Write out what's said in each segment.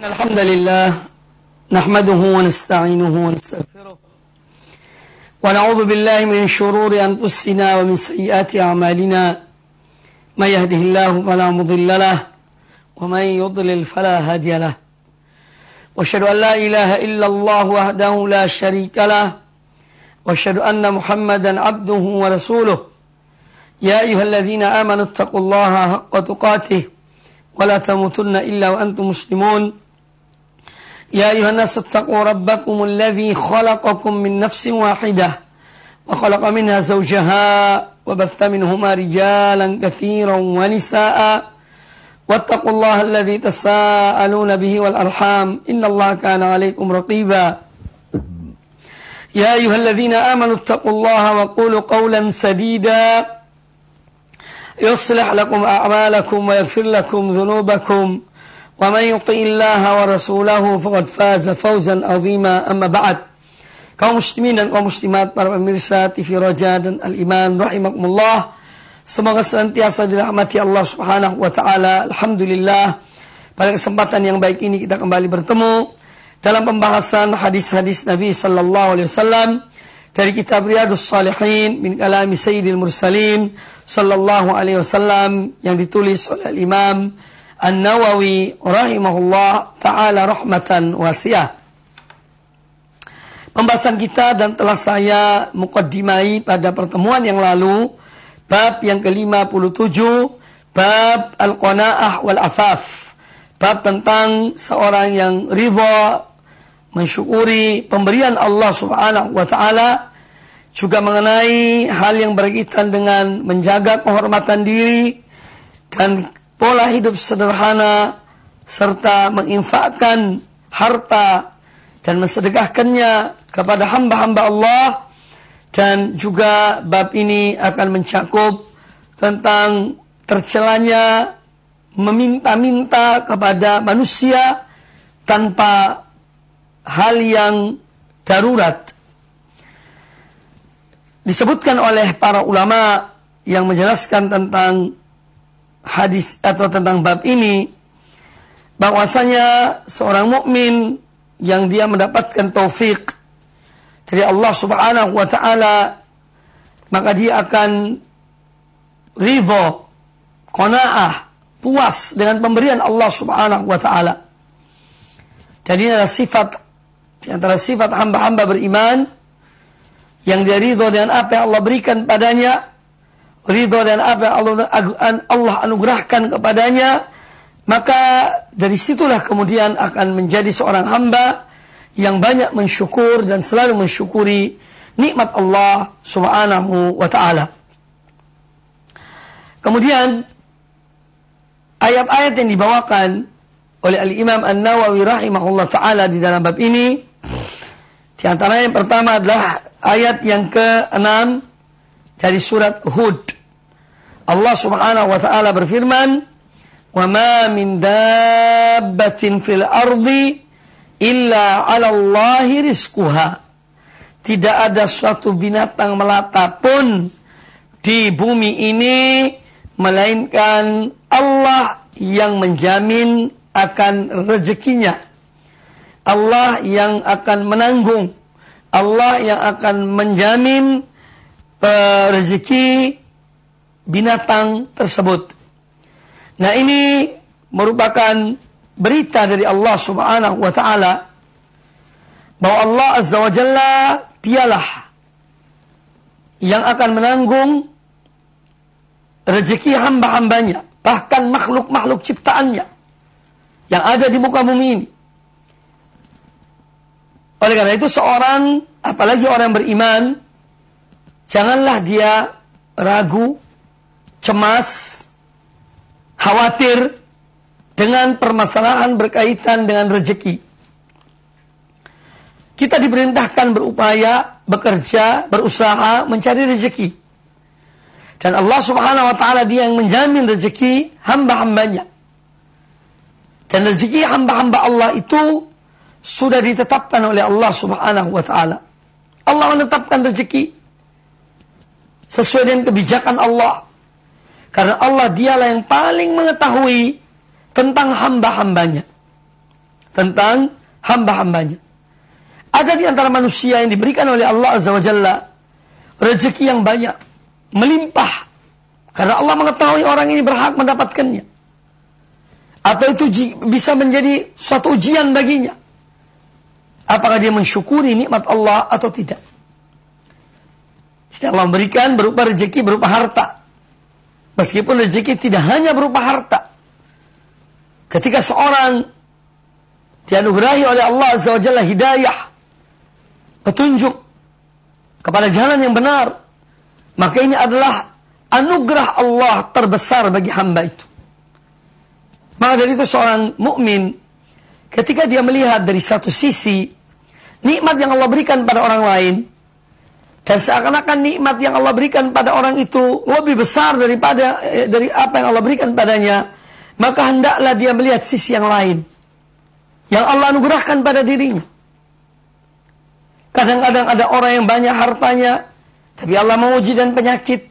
الحمد لله نحمده ونستعينه ونستغفره ونعوذ بالله من شرور أنفسنا ومن سيئات أعمالنا من يهده الله فلا مضل له ومن يضلل فلا هادي له وأشهد أن لا إله إلا الله وحده لا شريك له وأشهد أن محمدا عبده ورسوله يا أيها الذين آمنوا اتقوا الله حق تقاته ولا تموتن إلا وأنتم مسلمون يا أيها الناس اتقوا ربكم الذي خلقكم من نفس واحدة وخلق منها زوجها وبث منهما رجالا كثيرا ونساء واتقوا الله الذي تساءلون به والأرحام إن الله كان عليكم رقيبا يا أيها الذين آمنوا اتقوا الله وقولوا قولا سديدا يصلح لكم أعمالكم ويغفر لكم ذنوبكم ومن يطع الله ورسوله فقد فاز فوزا عظيما. أما بعد, kaum muslimin dan kaum muslimat, para pemirsa TV Roja dan Al-Iman rahimakumullah, semoga senantiasa dirahmati Allah Subhanahu wa taala. Alhamdulillah, pada kesempatan yang baik ini kita kembali bertemu dalam pembahasan hadis-hadis Nabi sallallahu alaihi wasallam dari kitab Riyadhus Shalihin min kalami Sayyidil Mursalin sallallahu alaihi wasallam yang ditulis oleh Imam An-Nawawi rahimahullah ta'ala rahmatan wasi'ah. Pembahasan kita dan telah saya muqaddimai pada pertemuan yang lalu, bab yang ke-57, bab al-qanaah wal afaf, bab tentang seorang yang ridha, mensyukuri pemberian Allah Subhanahu wa taala, juga mengenai hal yang berkaitan dengan menjaga kehormatan diri dan pola hidup sederhana, serta menginfakkan harta dan mensedekahkannya kepada hamba-hamba Allah. Dan juga bab ini akan mencakup tentang tercelanya meminta-minta kepada manusia tanpa hal yang darurat. Disebutkan oleh para ulama yang menjelaskan tentang hadis atau tentang bab ini, bahwasanya seorang mukmin yang dia mendapatkan taufik dari Allah Subhanahu wa taala, maka dia akan ridha, qanaah, puas dengan pemberian Allah Subhanahu wa taala. Dan ini adalah sifat di antara sifat hamba-hamba beriman, yang dia ridha dengan apa yang Allah berikan padanya, ridha dan apa yang Allah anugerahkan kepadanya, maka dari situlah kemudian akan menjadi seorang hamba yang banyak mensyukur dan selalu mensyukuri nikmat Allah Subhanahu wa taala. Kemudian ayat-ayat yang dibawakan oleh Al-Imam An-Nawawi rahimahullah taala di dalam bab ini, di antara yang pertama adalah ayat yang ke-6 dari surat Hud. Allah Subhanahu wa taala berfirman, "Wa ma min dabbatin fil ardi illa 'ala Allahi rizquha." Tidak ada suatu binatang melata pun di bumi ini melainkan Allah yang menjamin akan rezekinya. Allah yang akan menanggung, Allah yang akan menjamin rezeki binatang tersebut. Nah, ini merupakan berita dari Allah Subhanahu wa taala bahwa Allah Azza wa Jalla dialah yang akan menanggung rezeki hamba-hambanya, bahkan makhluk-makhluk ciptaannya yang ada di muka bumi ini. Oleh karena itu seorang, apalagi orang yang beriman, janganlah dia ragu, cemas, khawatir dengan permasalahan berkaitan dengan rezeki. Kita diperintahkan berupaya, bekerja, berusaha, mencari rezeki. Dan Allah Subhanahu wa taala dia yang menjamin rezeki hamba-hambanya. Dan rezeki hamba-hamba Allah itu sudah ditetapkan oleh Allah Subhanahu wa taala. Allah menetapkan rezeki sesuai dengan kebijakan Allah. Karena Allah dialah yang paling mengetahui tentang hamba-hambanya. tentang hamba-hambanya. Ada di antara manusia yang diberikan oleh Allah Azza wa Jalla rezeki yang banyak, melimpah, karena Allah mengetahui orang ini berhak mendapatkannya. Atau itu bisa menjadi suatu ujian baginya. Apakah dia mensyukuri nikmat Allah atau tidak. Jadi Allah memberikan berupa rezeki, berupa harta. Meskipun rezeki tidak hanya berupa harta. Ketika seorang dianugerahi oleh Allah Azza wa Jalla hidayah, petunjuk kepada jalan yang benar, maka ini adalah anugerah Allah terbesar bagi hamba itu. Maka dari itu seorang mukmin ketika dia melihat dari satu sisi nikmat yang Allah berikan pada orang lain, dan seakan-akan nikmat yang Allah berikan pada orang itu lebih besar daripada dari apa yang Allah berikan padanya, maka hendaklah dia melihat sisi yang lain yang Allah anugerahkan pada dirinya. Kadang-kadang ada orang yang banyak hartanya, tapi Allah menguji dan penyakit.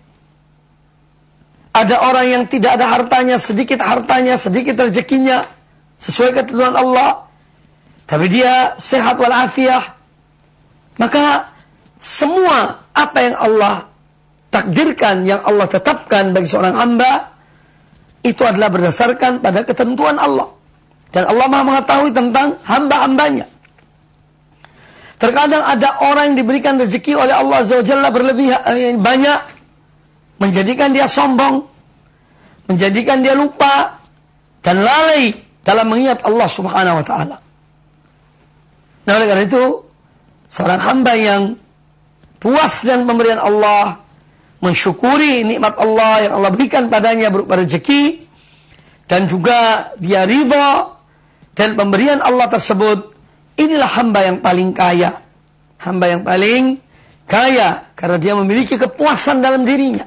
Ada orang yang tidak ada hartanya, sedikit rezekinya, sesuai ketentuan Allah, tapi dia sehat walafiat. Maka semua apa yang Allah takdirkan, yang Allah tetapkan bagi seorang hamba, itu adalah berdasarkan pada ketentuan Allah. Dan Allah Maha mengetahui tentang hamba-hambanya. Terkadang ada orang yang diberikan rezeki oleh Allah Azza wa Jalla banyak, menjadikan dia sombong, menjadikan dia lupa, dan lalai dalam mengingat Allah Subhanahu wa Ta'ala. Nah, oleh karena itu, seorang hamba yang puas dengan pemberian Allah, mensyukuri nikmat Allah yang Allah berikan padanya berupa rezeki, dan juga dia ridha dan pemberian Allah tersebut, inilah hamba yang paling kaya. Hamba yang paling kaya karena dia memiliki kepuasan dalam dirinya.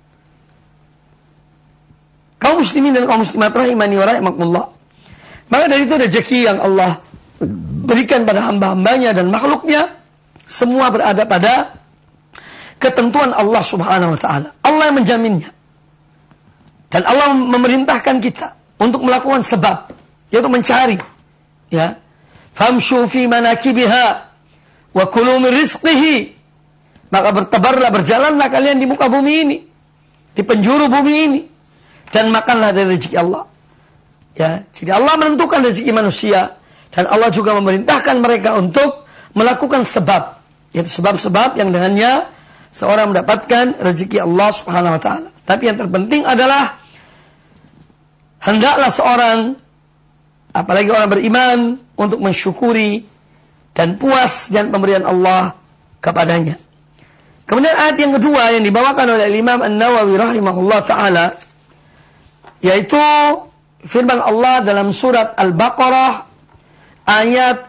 Kaum muslimin dan kaum muslimat rahimani wa rahimakumullah. Maka dari itu rezeki yang Allah berikan pada hamba-hambanya dan makhluknya, semua berada pada ketentuan Allah Subhanahu wa Ta'ala. Allah yang menjaminnya. Dan Allah memerintahkan kita untuk melakukan sebab, yaitu mencari, ya. Famshu fi manakibiha wa kulu min rizqihi. Maka bertebarlah, berjalanlah kalian di muka bumi ini, di penjuru bumi ini, dan makanlah dari rezeki Allah. Ya, jadi Allah menentukan rezeki manusia, dan Allah juga memerintahkan mereka untuk melakukan sebab, yaitu sebab-sebab yang dengannya seorang mendapatkan rezeki Allah Subhanahu wa Ta'ala. Tapi yang terpenting adalah hendaklah seorang, apalagi orang beriman, untuk mensyukuri dan puas dengan pemberian Allah kepadanya. Kemudian ayat yang kedua yang dibawakan oleh Imam An-Nawawi rahimahullah ta'ala, yaitu firman Allah dalam surat Al-Baqarah ayat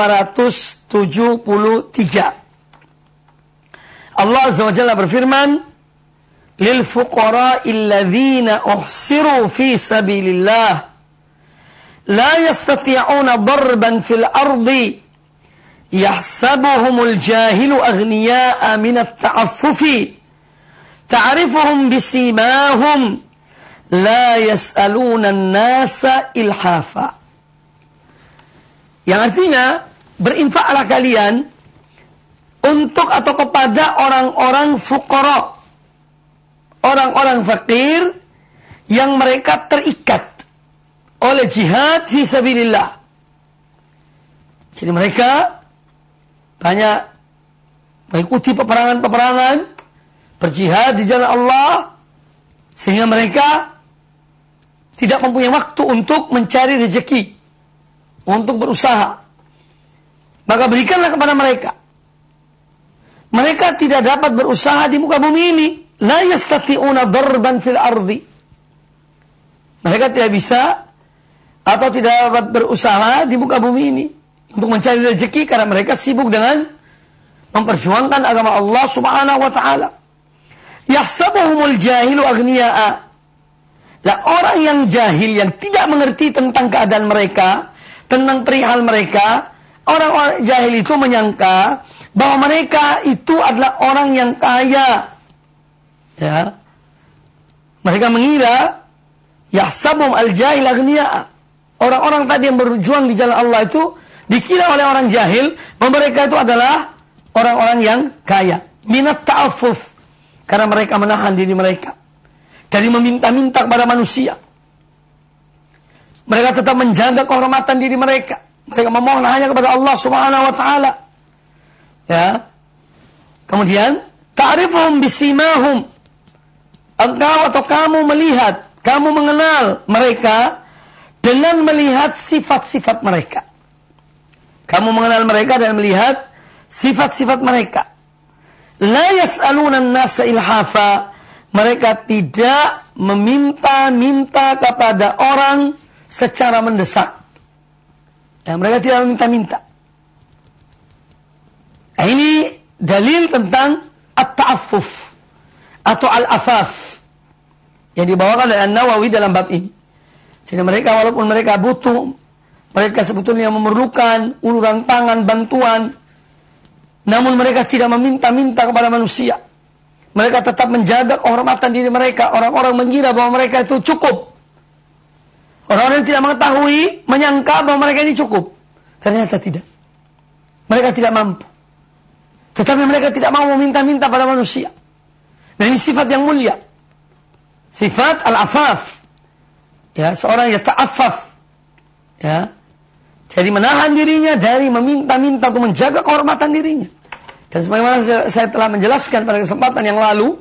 273. Allah Azza wa Jalla berfirman, lil fuqara'il ladzina uhsiru fi sabilillah la yastati'una darban fil ardi yahsabuhumul jahilu aghniya'a minat ta'affufi ta'rifuhum bisimahum la yas'aluna an-nasa ilhafa. Yang artinya, berinfaklah kalian untuk atau kepada orang-orang fuqara, orang-orang fakir yang mereka terikat oleh jihad fi sabilillah. Jadi mereka banyak mengikuti peperangan-peperangan, berjihad di jalan Allah, sehingga mereka tidak mempunyai waktu untuk mencari rezeki, untuk berusaha. Maka berikanlah kepada mereka. Mereka tidak dapat berusaha di muka bumi ini. La yastati'una darban fil ardi. Mereka tidak bisa atau tidak dapat berusaha di muka bumi ini untuk mencari rezeki karena mereka sibuk dengan memperjuangkan agama Allah Subhanahu wa ta'ala. Yahsabuhumul jahilu aghniya'a. Lah orang yang jahil, yang tidak mengerti tentang keadaan mereka, tentang perihal mereka, orang-orang jahil itu menyangka bahwa mereka itu adalah orang yang kaya. Ya. Mereka mengira yahsabuhum al-jahil aghniya'a. orang-orang tadi yang berjuang di jalan Allah itu dikira oleh orang jahil bahwa mereka itu adalah orang-orang yang kaya. Minat ta'affuf, karena mereka menahan diri mereka dari meminta-minta kepada manusia. Mereka tetap menjaga kehormatan diri mereka. Mereka memohon hanya kepada Allah Subhanahu wa taala. Ya. Kemudian ta'rifuhum bisimahum. Engkau atau kamu melihat, kamu mengenal mereka dengan melihat sifat-sifat mereka. Kamu mengenal mereka dan melihat sifat-sifat mereka. La yas'aluna an-nasa ilhafa. Mereka tidak meminta-minta kepada orang secara mendesak. Ya, mereka tidak meminta-minta. Nah, ini dalil tentang at-ta'affuf atau al-afaf yang dibawakan oleh An-Nawawi dalam bab ini. Jadi mereka walaupun mereka butuh, mereka sebetulnya memerlukan uluran tangan, bantuan, namun mereka tidak meminta-minta kepada manusia. Mereka tetap menjaga kehormatan diri mereka. Orang-orang mengira bahwa mereka itu cukup. Orang-orang yang tidak mengetahui, menyangka bahwa mereka ini cukup. Ternyata tidak. Mereka tidak mampu. Tetapi mereka tidak mau meminta-minta pada manusia. Nah, ini sifat yang mulia. Sifat al-afaf. Ya, seorang yang ta'affaf. Ya. Jadi menahan dirinya dari meminta-minta untuk menjaga kehormatan dirinya. Dan sebagaimana saya telah menjelaskan pada kesempatan yang lalu,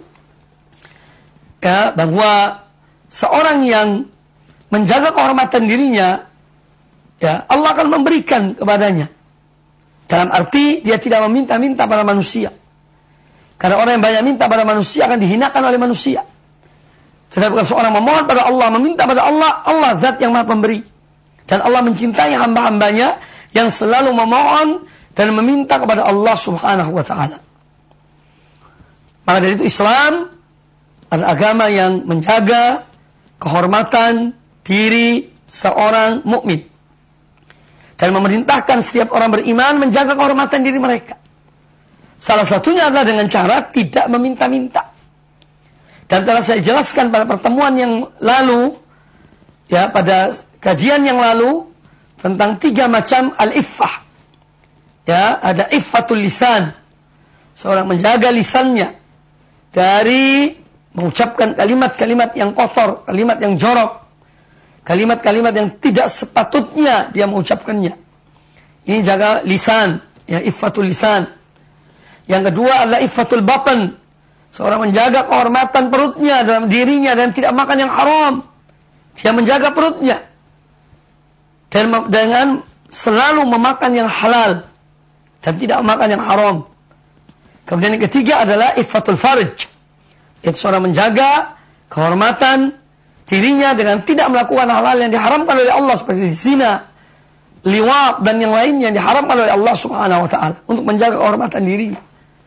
ya, bahwa seorang yang menjaga kehormatan dirinya, ya, Allah akan memberikan kepadanya. Dalam arti dia tidak meminta-minta pada manusia. Karena orang yang banyak minta pada manusia akan dihinakan oleh manusia. Tetapi kalau seorang memohon pada Allah, meminta pada Allah, Allah zat yang maha pemberi. Dan Allah mencintai hamba-hambanya yang selalu memohon dan meminta kepada Allah Subhanahu wa ta'ala. Maka dari itu Islam adalah agama yang menjaga kehormatan diri seorang mukmin dan memerintahkan setiap orang beriman menjaga kehormatan diri mereka. Salah satunya adalah dengan cara tidak meminta-minta. Dan telah saya jelaskan pada pertemuan yang lalu, ya, pada kajian yang lalu, tentang 3 macam al-iffah. Ya, ada iffatul lisan. Seorang menjaga lisannya dari mengucapkan kalimat-kalimat yang kotor, kalimat yang jorok, kalimat-kalimat yang tidak sepatutnya dia mengucapkannya. Ini jaga lisan, ya, iffatul lisan. Yang kedua adalah iffatul batan. Seorang menjaga kehormatan perutnya dalam dirinya dan tidak makan yang haram. Dia menjaga perutnya dan dengan selalu memakan yang halal dan tidak makan yang haram. Kemudian yang ketiga adalah iffatul farj. Itu seorang menjaga kehormatan dirinya dengan tidak melakukan hal-hal yang diharamkan oleh Allah seperti zina, liwat dan yang lainnya yang diharamkan oleh Allah Subhanahu wa taala untuk menjaga kehormatan dirinya.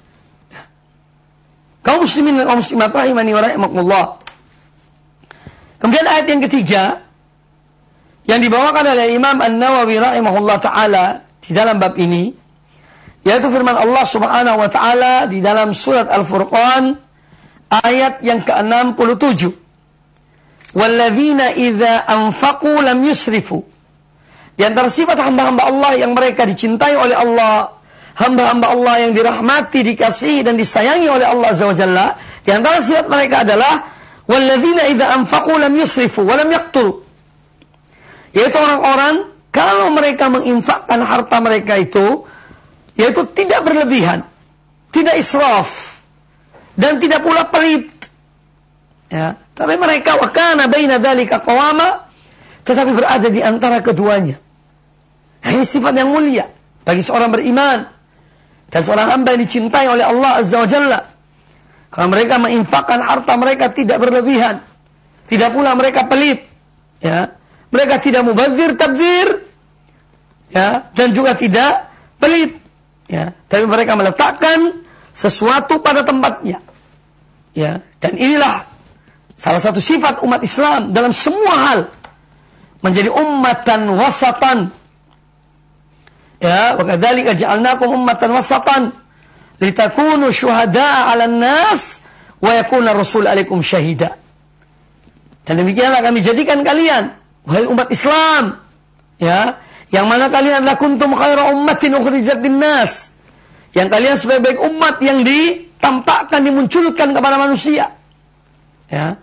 Kaum muslimin dan kaum muslimat rahimani wa rahimakumullah. Kemudian ayat yang ketiga yang dibawakan oleh Imam An-Nawawi rahimahullah taala di dalam bab ini, yaitu firman Allah Subhanahu wa taala di dalam surat Al-Furqan ayat yang ke-67. Walladzina idza anfaqu lam yusrifu. Di antara sifat hamba-hamba Allah yang mereka dicintai oleh Allah, hamba-hamba Allah yang dirahmati, dikasihi dan disayangi oleh Allah Azza wa Jalla, di antara sifat mereka adalah walladzina idza anfaqu lam yusrifu wa lam yaqturu. Yaitu orang-orang kalau mereka menginfakkan harta mereka itu, yaitu tidak berlebihan, tidak israf, dan tidak pula pelit. Ya, tapi mereka wakana baina dzalika qawama, tetapi berada di antara keduanya. Ini sifat yang mulia bagi seorang beriman dan seorang hamba yang dicintai oleh Allah Azza wa Jalla. Kalau mereka menginfakkan harta mereka tidak berlebihan, tidak pula mereka pelit, ya. Mereka tidak mubadzir tabdzir, ya, dan juga tidak pelit, ya. Tapi mereka meletakkan sesuatu pada tempatnya, ya. Dan inilah salah satu sifat umat Islam dalam semua hal, menjadi ummatan wasatan. Ya, wa kadzalika ja'alnakum ummatan wasatan litakunu syuhada'a 'alan nas wa yakuna rasul 'alaikum syahida. Dan demikianlah kami jadikan kalian, wahai umat Islam, Ya, yang mana kalian adalah kuntum khaira ummatin ukhrijat linnas. Yang kalian sebaik-baik umat yang ditampakkan, dimunculkan kepada manusia. Ya.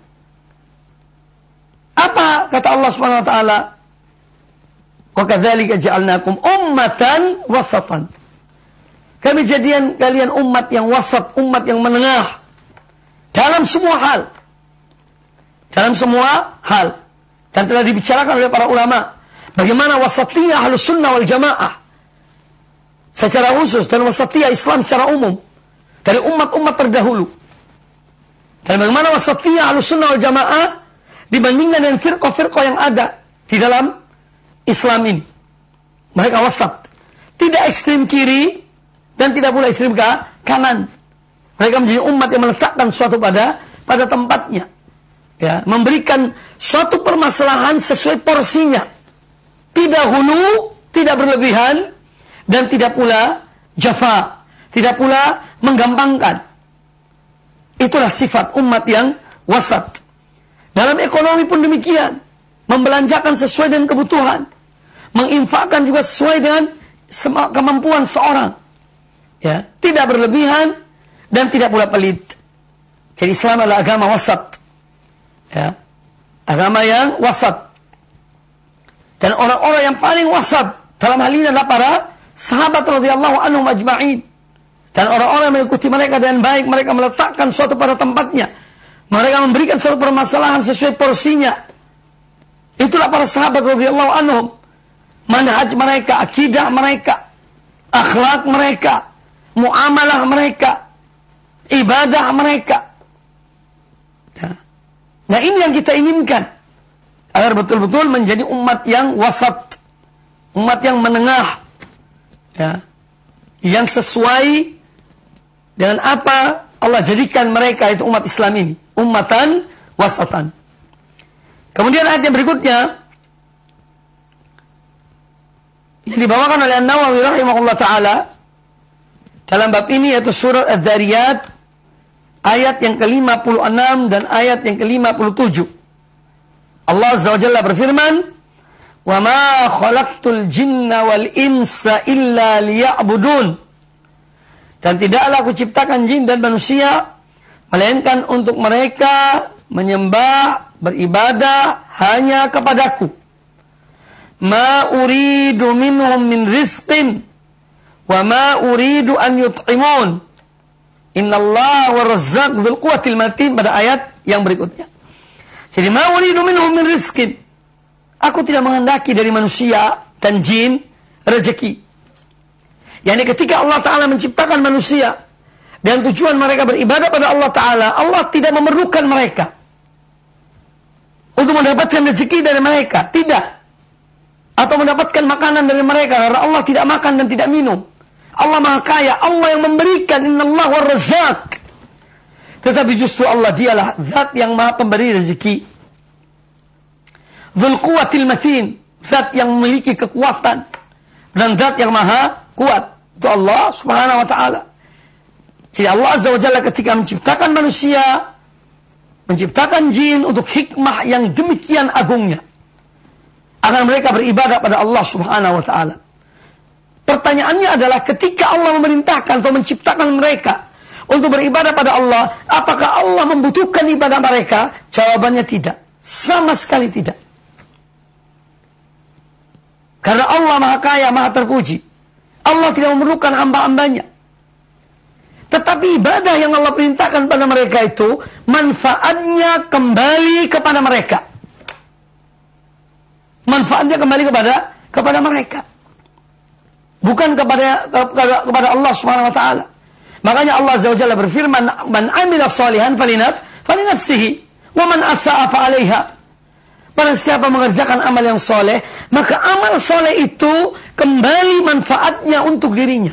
Apa kata Allah Subhanahu wa taala? Wa kadzalika ja'alnakum ummatan wasatan. Kami jadikan kalian umat yang wasat, umat yang menengah dalam semua hal. Dalam semua hal. Dan telah dibicarakan oleh para ulama bagaimana wasatiyah Ahlus Sunnah wal Jamaah secara khusus dan wasatiyah Islam secara umum dari umat-umat terdahulu. Dan bagaimana wasatiyah Ahlus Sunnah wal Jamaah dibandingkan dengan firqah-firqah yang ada di dalam Islam ini. Mereka wasat. Tidak ekstrim kiri dan tidak pula ekstrim kanan. Mereka menjadi umat yang meletakkan suatu pada tempatnya. Ya, memberikan suatu permasalahan sesuai porsinya. Tidak hulu, tidak berlebihan, dan tidak pula jafa. Tidak pula menggampangkan. Itulah sifat umat yang wasat. Dalam ekonomi pun demikian. Membelanjakan sesuai dengan kebutuhan. Menginfakkan juga sesuai dengan kemampuan seorang. Ya, tidak berlebihan dan tidak pula pelit. Jadi Islam adalah agama wasat. Ya, agama yang wasat. Dan orang-orang yang paling wasat dalam hal ini adalah para sahabat radhiyallahu anhum ajma'in. Dan orang-orang yang mengikuti mereka dengan baik, mereka meletakkan suatu pada tempatnya. Mereka memberikan suatu permasalahan sesuai porsinya. Itulah para sahabat radhiyallahu anhum. Manhaj mereka, akidah mereka, akhlak mereka, muamalah mereka, ibadah mereka. Ya. Nah, ini yang kita inginkan. Agar betul-betul menjadi umat yang wasat. Umat yang menengah. Ya. Yang sesuai dengan apa Allah jadikan mereka, itu umat Islam ini. Ummatan wasatan. Kemudian ayat yang berikutnya yang dibawakan oleh An-Nawawi rahimahullah ta'ala dalam bab ini, yaitu surat Adz-Dzariyat ayat yang ke-56 dan ayat yang ke-57. Allah Azza wa Jalla berfirman, "Wa ma khalaqtul jinna wal insa illa liya'budun." Dan tidaklah aku ciptakan jin dan manusia melainkan untuk mereka menyembah, beribadah hanya kepadaku. Ma uridu minhum min rizqin wa ma uridu an yut'imun. Innallaha war-razzaq dzul quwwatil matin, pada ayat yang berikutnya. Jadi ma uridu minhum min rizqin. Aku tidak menghendaki dari manusia dan jin rezeki. Yani ketika Allah Ta'ala menciptakan manusia dan tujuan mereka beribadah pada Allah Ta'ala, Allah tidak memerlukan mereka untuk mendapatkan rezeki dari mereka. Tidak. Atau mendapatkan makanan dari mereka, karena Allah tidak makan dan tidak minum. Allah Maha Kaya, Allah yang memberikan, innallaha war-razzaq. Tetapi justru Allah dialah zat yang Maha pemberi rezeki. Dzul quwwatil matin, zat yang memiliki kekuatan dan zat yang Maha kuat. Itu Allah Subhanahu wa taala. Jadi Allah Azza wa Jalla ketika menciptakan manusia, menciptakan jin untuk hikmah yang demikian agungnya, agar mereka beribadah pada Allah Subhanahu wa ta'ala. Pertanyaannya adalah, ketika Allah memerintahkan atau menciptakan mereka untuk beribadah pada Allah, apakah Allah membutuhkan ibadah mereka? Jawabannya tidak. Sama sekali tidak. Karena Allah Maha Kaya, Maha terpuji. Allah tidak memerlukan hamba-hambanya. Tetapi ibadah yang Allah perintahkan pada mereka itu, manfaatnya kembali kepada mereka. Manfaatnya kembali kepada mereka, bukan kepada Allah Subhanahu wa taala. Makanya Allah Azza wa Jalla berfirman, "Man 'amila shalihan falinafsihi wa man asa'a fa 'alaiha." Barang siapa mengerjakan amal yang soleh, maka amal soleh itu kembali manfaatnya untuk dirinya.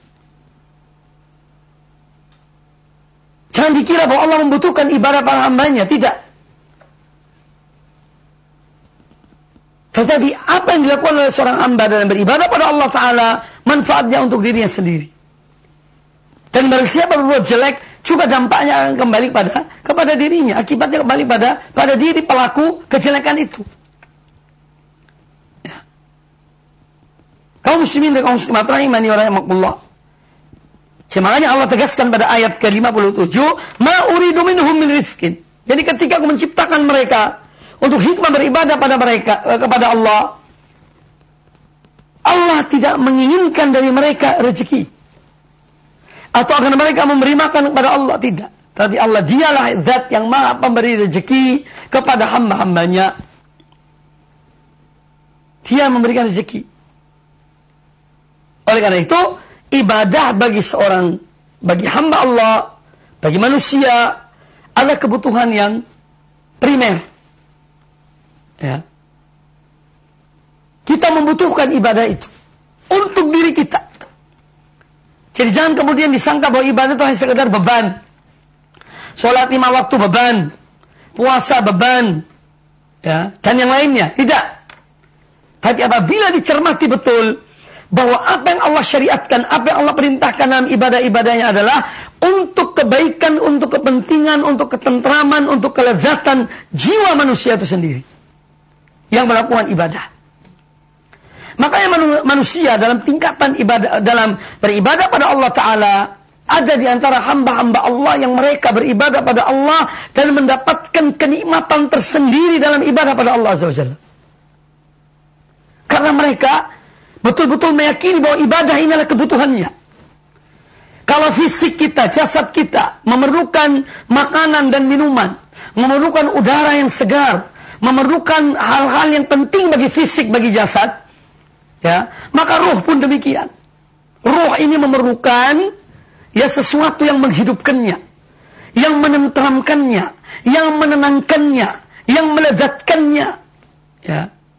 Jangan dikira bahwa Allah membutuhkan ibadah para hambanya, tidak. Tetapi apa yang dilakukan oleh seorang hamba dalam beribadah pada Allah Ta'ala, manfaatnya untuk dirinya sendiri. Dan barang siapa berbuat jelek, juga dampaknya akan kembali kepada dirinya. Akibatnya kembali pada diri pelaku kejelekan itu. Ya. Kaum muslimin dan kaum muslimat rahimani wa rahimakumullah. Makanya Allah tegaskan pada ayat ke-57, ma uridu minhum min rizkin. Jadi ketika aku menciptakan mereka untuk hikmah beribadah pada mereka kepada Allah, Allah tidak menginginkan dari mereka rezeki. Atau akan mereka memberi makan kepada Allah, tidak. Tapi Allah dialah zat yang maha pemberi rezeki kepada hamba-hambanya. Dia memberikan rezeki. Oleh karena itu, ibadah bagi hamba Allah, bagi manusia, ada kebutuhan yang primer. Ya. Kita membutuhkan ibadah itu untuk diri kita. Jadi jangan kemudian disangka bahwa ibadah itu hanya sekedar beban. Sholat 5 waktu beban, puasa beban, ya, dan yang lainnya. Tidak. Tapi apabila dicermati betul bahwa apa yang Allah syariatkan, apa yang Allah perintahkan dalam ibadah-ibadahnya adalah untuk kebaikan, untuk kepentingan, untuk ketentraman, untuk kelezatan jiwa manusia itu sendiri yang melakukan ibadah. Makanya manusia dalam tingkatan ibadah, dalam beribadah pada Allah Ta'ala, ada di antara hamba-hamba Allah yang mereka beribadah pada Allah dan mendapatkan kenikmatan tersendiri dalam ibadah pada Allah Azza wa Jalla. Karena mereka betul-betul meyakini bahwa ibadah ini adalah kebutuhannya. Kalau fisik kita, jasad kita memerlukan makanan dan minuman, memerlukan udara yang segar, memerlukan hal-hal yang penting bagi fisik, bagi jasad, ya, maka ruh pun demikian. Ruh ini memerlukan ya sesuatu yang menghidupkannya, yang menenteramkannya, yang menenangkannya, yang melezatkannya. Ya.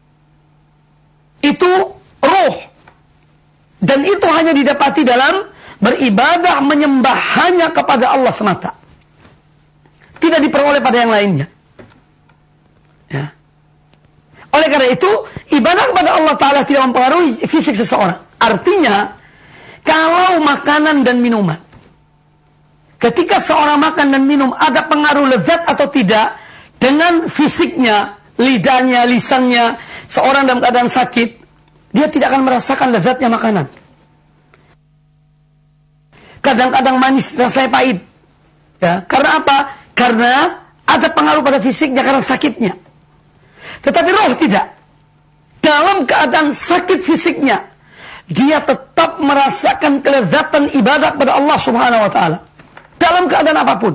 Itu ruh. Dan itu hanya didapati dalam beribadah menyembah hanya kepada Allah semata. Tidak diperoleh pada yang lainnya. Ya. Oleh karena itu, ibadah kepada Allah Ta'ala tidak mempengaruhi fisik seseorang. Artinya, kalau makanan dan minuman, ketika seorang makan dan minum ada pengaruh lezat atau tidak dengan fisiknya, lidahnya, lisannya, seorang dalam keadaan sakit, dia tidak akan merasakan lezatnya makanan. Kadang-kadang manis, rasanya pahit. Ya, karena apa? Karena ada pengaruh pada fisiknya karena sakitnya. Tetapi roh tidak. Dalam keadaan sakit fisiknya, dia tetap merasakan kelezatan ibadah kepada Allah Subhanahu wa Ta'ala. Dalam keadaan apapun.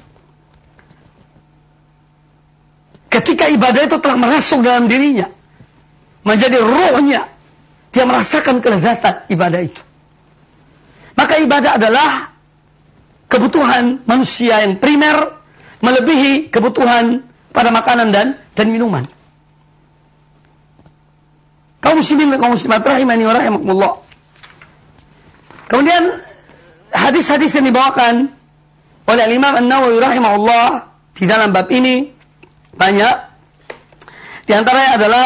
Ketika ibadah itu telah merasuk dalam dirinya, menjadi rohnya, dia merasakan kelezatan ibadah itu. Maka ibadah adalah kebutuhan manusia yang primer, melebihi kebutuhan pada makanan dan minuman. Kaum muslimin dan kaum muslimat rahimani wa rahimakumullah. Kemudian hadis-hadis yang dibawakan oleh Imam An-Nawawi rahimahullah di dalam bab ini banyak. Di antaranya adalah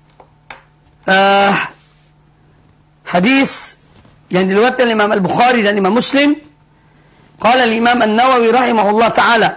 hadis yang diriwayatkan oleh Imam Al-Bukhari dan Imam Muslim. Qala al-Imam An-Nawawi rahimahullah ta'ala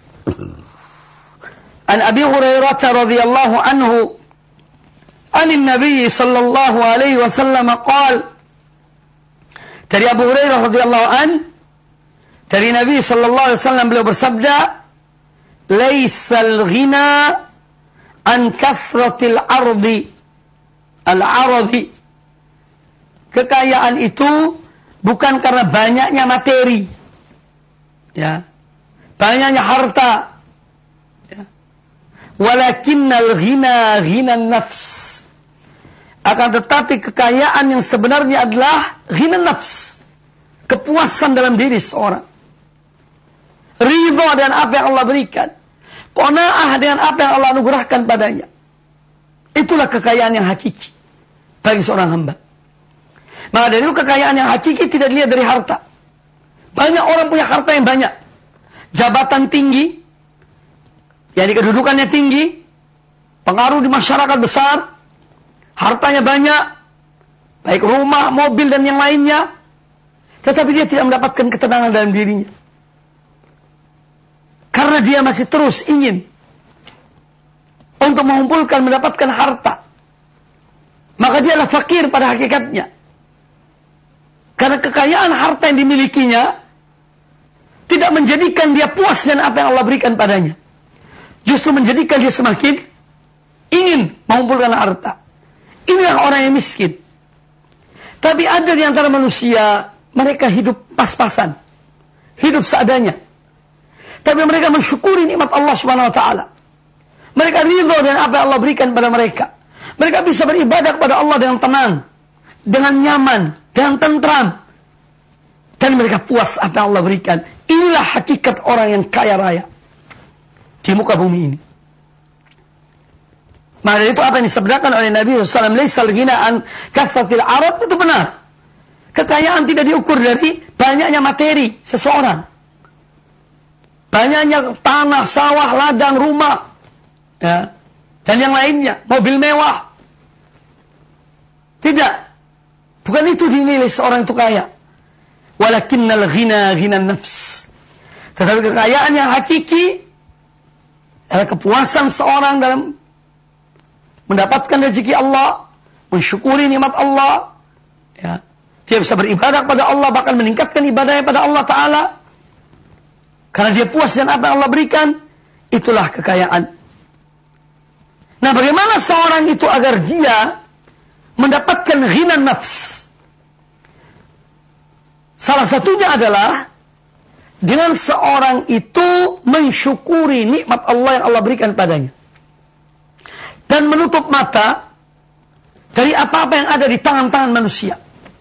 an Abi Hurairah radhiyallahu anhu an Nabi sallallahu alaihi wasallam qala, dari Abu Hurairah radhiyallahu an, dari Nabi sallallahu alaihi wasallam beliau bersabda, laisal ghina an kathratil ardi al-ardi. Kekayaan itu bukan karena banyaknya materi, ya, banyaknya harta, ya. Walakinnal ghina ghinan nafs. Akan tetapi kekayaan yang sebenarnya adalah ghinan nafs, kepuasan dalam diri seorang, ridha dengan apa yang Allah berikan, qanaah dengan apa yang Allah anugerahkan padanya. Itulah kekayaan yang hakiki bagi seorang hamba. Maka dari itu kekayaan yang hakiki tidak dilihat dari harta. Banyak orang punya harta yang banyak, jabatan tinggi, jadi kedudukannya tinggi, pengaruh di masyarakat besar, hartanya banyak, baik rumah, mobil, dan yang lainnya. Tetapi dia tidak mendapatkan ketenangan dalam dirinya. Karena dia masih terus ingin untuk mengumpulkan, mendapatkan harta. Maka dia adalah fakir pada hakikatnya. Karena kekayaan harta yang dimilikinya tidak menjadikan dia puas dengan apa yang Allah berikan padanya. Justru menjadikan dia semakin ingin mengumpulkan harta. Inilah orang yang miskin. Tapi ada di antara manusia, mereka hidup pas-pasan. Hidup seadanya. Tapi mereka mensyukuri nikmat Allah Subhanahu wa taala. Mereka ridha dengan apa yang Allah berikan pada mereka. Mereka bisa beribadah kepada Allah dengan tenang, dengan nyaman, dengan tentram. Dan mereka puas apa yang Allah berikan. Inilah hakikat orang yang kaya raya di muka bumi ini. Maka itu apa yang disabdakan oleh Nabi SAW, laisal ghina an kathratil arad, itu benar. Kekayaan tidak diukur dari banyaknya materi seseorang. Banyaknya tanah, sawah, ladang, rumah, ya, dan yang lainnya, mobil mewah. Tidak. Bukan itu dinilai seorang itu kaya. Walakinnal ghina ghina nafs. Tetapi kekayaan yang hakiki adalah kepuasan seorang dalam mendapatkan rezeki Allah, mensyukuri nikmat Allah, ya. Dia bisa beribadah pada Allah, bahkan meningkatkan ibadahnya pada Allah Ta'ala. Karena dia puas dengan apa yang Allah berikan. Itulah kekayaan. Nah, bagaimana seorang itu agar dia mendapatkan ghina nafs? Salah satunya adalah dengan seorang itu mensyukuri nikmat Allah yang Allah berikan padanya. Dan menutup mata dari apa-apa yang ada di tangan-tangan manusia.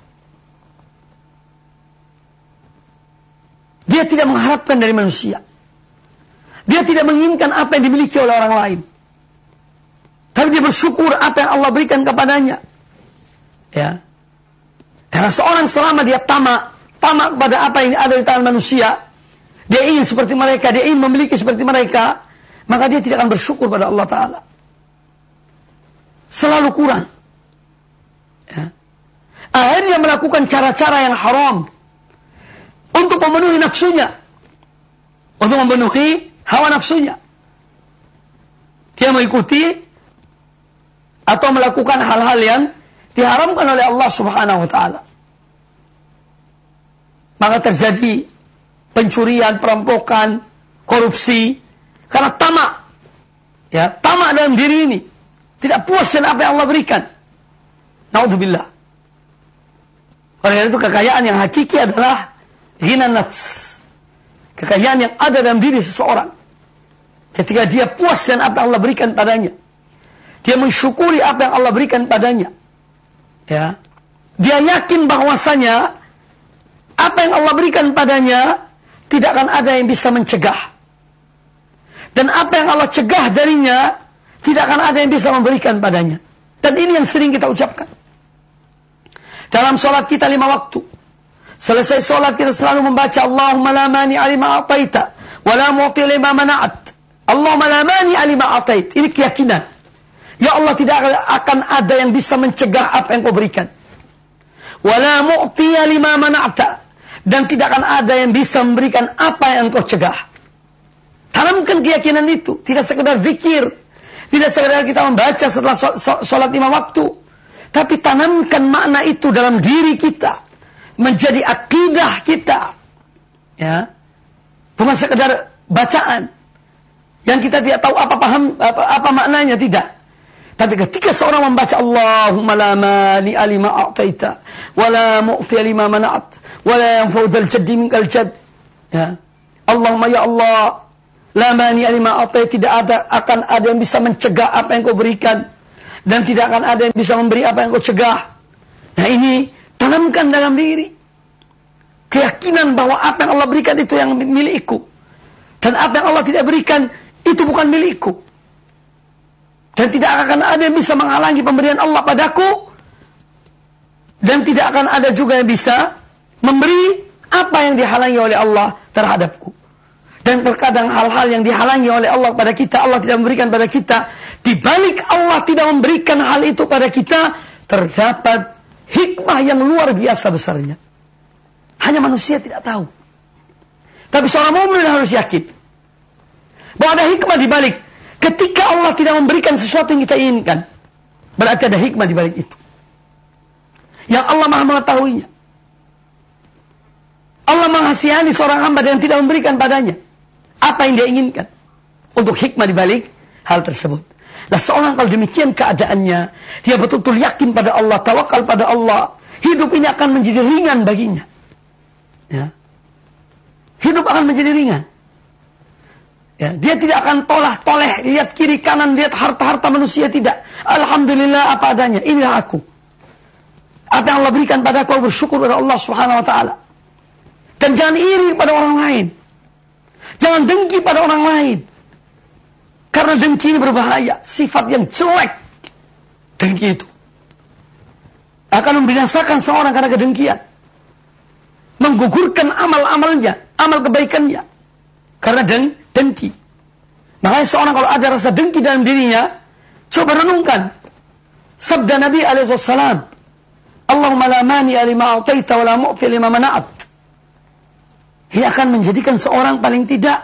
Dia tidak mengharapkan dari manusia. Dia tidak menginginkan apa yang dimiliki oleh orang lain. Tapi dia bersyukur apa yang Allah berikan kepadanya. Ya. Karena seorang selama dia tamak pada apa yang ada di tangan manusia, dia ingin seperti mereka, dia ingin memiliki seperti mereka, maka dia tidak akan bersyukur pada Allah Ta'ala. Selalu kurang. Ya. Akhirnya melakukan cara-cara yang haram untuk memenuhi nafsunya, untuk memenuhi hawa nafsunya. Dia mengikuti atau melakukan hal-hal yang diharamkan oleh Allah Subhanahu wa taala. Maka terjadi pencurian, perampokan, korupsi karena tamak. Ya, tamak dalam diri ini. Tidak puas dengan apa yang Allah berikan. Naudzubillah. Oleh itu kekayaan yang hakiki adalah ghina nafs. Kekayaan yang ada dalam diri seseorang. Ketika dia puas dengan apa yang Allah berikan padanya. Dia mensyukuri apa yang Allah berikan padanya. Ya. Dia yakin bahwasanya apa yang Allah berikan padanya tidak akan ada yang bisa mencegah. Dan apa yang Allah cegah darinya tidak akan ada yang bisa memberikan padanya. Dan ini yang sering kita ucapkan. Dalam sholat kita 5 waktu. Selesai sholat kita selalu membaca Allahumma la mani alima a'taita wa la mu'ti lima mana'at. Allahumma la mani alima a'tait. Ini keyakinan. Ya Allah, tidak akan ada yang bisa mencegah apa yang kau berikan. Wa la mu'ti lima mana'ata. Dan tidak akan ada yang bisa memberikan apa yang kau cegah. Tanamkan keyakinan itu. Tidak sekedar zikir. Tidak sekedar kita membaca setelah sholat 5 waktu. Tapi tanamkan makna itu dalam diri kita. Menjadi akidah kita. Ya. Bukan sekedar bacaan. Yang kita tidak tahu apa maknanya, tidak. Tapi ketika seorang membaca Allahumma la mani alima a'taita wa la mu'ti lima mana'at wa la yanfa'u dzal jaddi minkal jadd. Ya. Allahumma ya Allah, la mani alima a'taita, tidak akan ada yang bisa mencegah apa yang kau berikan dan tidak akan ada yang bisa memberi apa yang kau cegah. Nah, ini tanamkan dalam diri. Keyakinan bahwa apa yang Allah berikan itu yang milikku. Dan apa yang Allah tidak berikan itu bukan milikku. Dan tidak akan ada yang bisa menghalangi pemberian Allah padaku. Dan tidak akan ada juga yang bisa memberi apa yang dihalangi oleh Allah terhadapku. Dan terkadang hal-hal yang dihalangi oleh Allah pada kita, Allah tidak memberikan pada kita. Di balik Allah tidak memberikan hal itu pada kita, terdapat hikmah yang luar biasa besarnya. Hanya manusia tidak tahu. Tapi seorang mukmin harus yakin bahwa ada hikmah di balik. Ketika Allah tidak memberikan sesuatu yang kita inginkan, berarti ada hikmah di balik itu. Yang Allah Maha mengetahuinya. Allah menghasihani seorang hamba dan tidak memberikan padanya apa yang dia inginkan. Untuk hikmah dibalik hal tersebut. Nah, seorang kalau demikian keadaannya, dia betul-betul yakin pada Allah, tawakal pada Allah, hidup ini akan menjadi ringan baginya. Ya. Hidup akan menjadi ringan. Ya, dia tidak akan tolah-toleh, lihat kiri kanan, lihat harta-harta manusia, tidak. Alhamdulillah apa adanya, inilah aku. Apa yang Allah berikan pada aku, bersyukur pada Allah Subhanahu wa taala. Dan jangan iri pada orang lain. Jangan dengki pada orang lain. Karena dengki ini berbahaya, sifat yang jelek. Dengki itu akan membinasakan seorang karena kedengkian. Menggugurkan amal-amalnya, amal kebaikannya. Karena dengki. Makanya seorang kalau ada rasa dengki dalam dirinya, coba renungkan sabda Nabi alaihissalam, Allahumma la mani'a lima a'taita wa la mu'ti lima mana'at. Ini akan menjadikan seorang paling tidak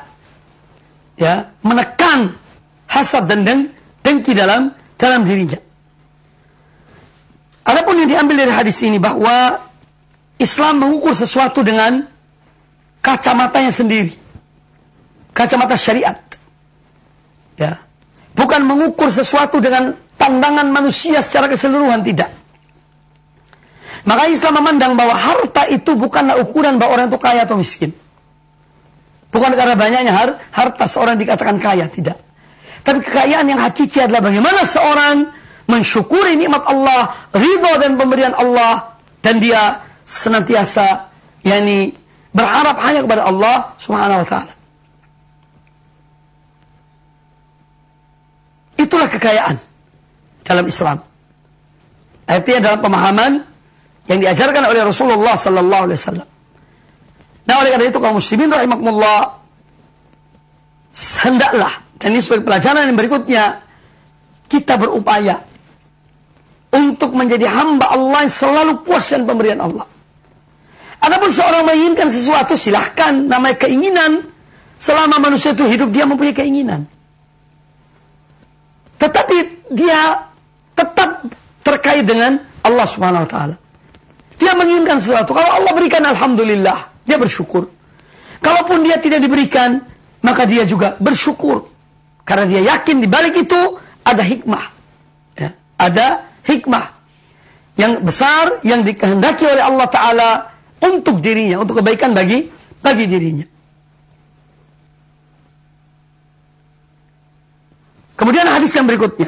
menekan hasad dan dengki dalam dirinya. Adapun yang diambil dari hadis ini bahwa Islam mengukur sesuatu dengan kacamatanya sendiri. Kacamata syariat. Ya. Bukan mengukur sesuatu dengan pandangan manusia secara keseluruhan, tidak. Maka Islam memandang bahwa harta itu bukanlah ukuran bahwa orang itu kaya atau miskin. Bukan karena banyaknya harta seorang dikatakan kaya, tidak. Tapi kekayaan yang hakiki adalah bagaimana seorang mensyukuri nikmat Allah, ridha dan pemberian Allah, dan dia senantiasa berharap hanya kepada Allah Subhanahu wa taala. Itulah kekayaan dalam Islam. Artinya dalam pemahaman yang diajarkan oleh Rasulullah sallallahu alaihi wasallam. Nah, oleh karena itu kaum muslimin rahimakumullah, hendaklah, dan ini sebagai pelajaran yang berikutnya, kita berupaya untuk menjadi hamba Allah yang selalu puas dengan pemberian Allah. Adapun seorang menginginkan sesuatu, silahkan, namanya keinginan. Selama manusia itu hidup, dia mempunyai keinginan. Tetapi dia tetap terkait dengan Allah Subhanahu wa taala. Dia menginginkan sesuatu. Kalau Allah berikan, alhamdulillah, dia bersyukur. Kalaupun dia tidak diberikan, maka dia juga bersyukur. Karena dia yakin di balik itu ada hikmah. Ya, ada hikmah yang besar yang dikehendaki oleh Allah Ta'ala untuk dirinya, untuk kebaikan bagi dirinya. Kemudian hadis yang berikutnya.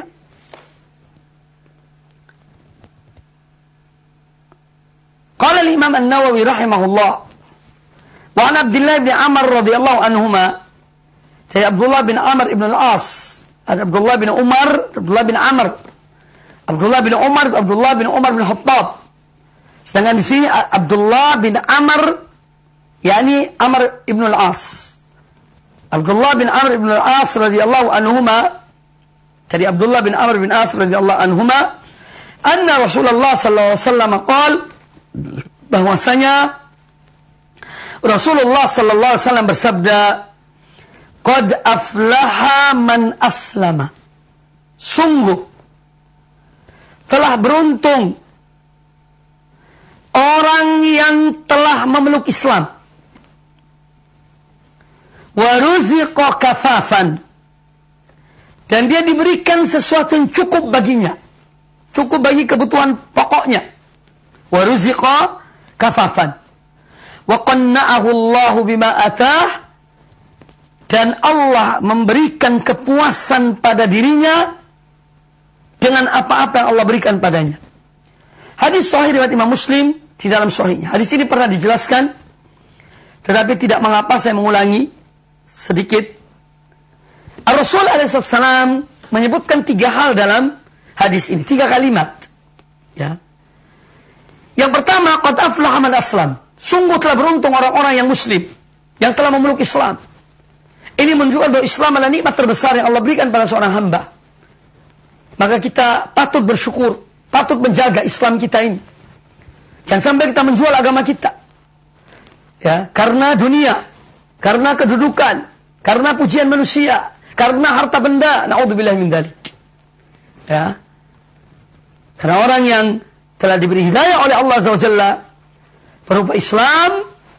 Qala al-Imam An-Nawawi rahimahullah, wa an Abdullah bin Amr radhiyallahu anhuma, dari Abdullah bin Amr ibn al-As, ada Abdullah bin Umar, Abdullah bin Amr, Abdullah bin Umar, Abdullah bin Umar bin Khattab. Sedangkan di sini Abdullah bin Amr, yakni Amr ibn al-As. Abdullah bin Amr ibn al-As radhiyallahu anhuma, dari Abdullah bin Amr bin As radhiyallahu anhuma, anna Rasulullah sallallahu alaihi wasallam qala, bahwasanya Rasulullah sallallahu alaihi wasallam bersabda, qad aflaha man aslama. Sungguh telah beruntung orang yang telah memeluk Islam. Wa ruziqa kafafan, dan dia diberikan sesuatu yang cukup baginya, cukup bagi kebutuhan pokoknya. Wa ruziqa kafafan, wa qanna'ahu Allahu bima atah, dan Allah memberikan kepuasan pada dirinya dengan apa-apa yang Allah berikan padanya. Hadis sahih riwayat Imam Muslim di dalam sahihnya. Hadis ini pernah dijelaskan, tetapi tidak mengapa saya mengulangi sedikit. Rasul alaihissalam menyebutkan 3 hal dalam hadis ini, 3 kalimat. Ya. Yang pertama, qad aflaha man aslam. Sungguh telah beruntung orang-orang yang muslim, yang telah memeluk Islam. Ini menunjukkan bahwa Islam adalah nikmat terbesar yang Allah berikan pada seorang hamba. Maka kita patut bersyukur, patut menjaga Islam kita ini. Jangan sampai kita menjual agama kita. Ya, karena dunia, karena kedudukan, karena pujian manusia, karena harta benda, na'udzubillah min dzalik. Ya. Karena orang yang telah diberi hidayah oleh Allah Azza wa Jalla berupa Islam,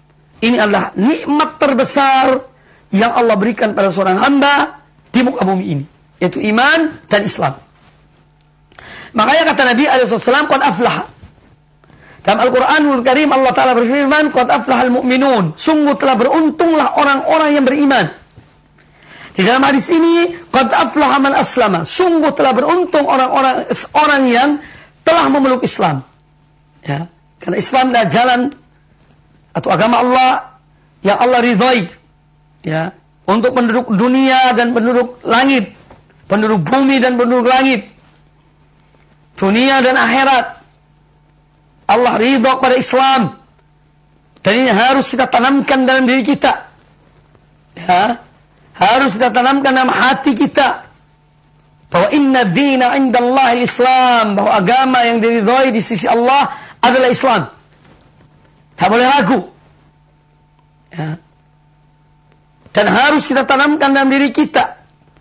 Ini adalah nikmat terbesar yang Allah berikan pada seorang hamba di muka bumi ini, yaitu iman dan Islam. Makanya kata Nabi SAW, qad aflaha. Dalam Al-Quranul Karim Allah Ta'ala berfirman, qad aflahal mu'minun. Sungguh telah beruntunglah orang-orang yang beriman. Di dalam hadis ini, qad aflaha man aslama. Sungguh telah beruntung orang yang telah memeluk Islam. Ya, karena Islam adalah jalan atau agama Allah yang Allah ridhai, ya, untuk penduduk dunia dan penduduk langit, penduduk bumi dan penduduk langit, dunia dan akhirat. Allah ridha pada Islam, dan ini harus kita tanamkan dalam diri kita, ya, harus kita tanamkan dalam hati kita bahwa inna dina indallahi Islam, bahwa agama yang diridhai di sisi Allah adalah Islam. Tak boleh ragu. Ya. Dan harus kita tanamkan dalam diri kita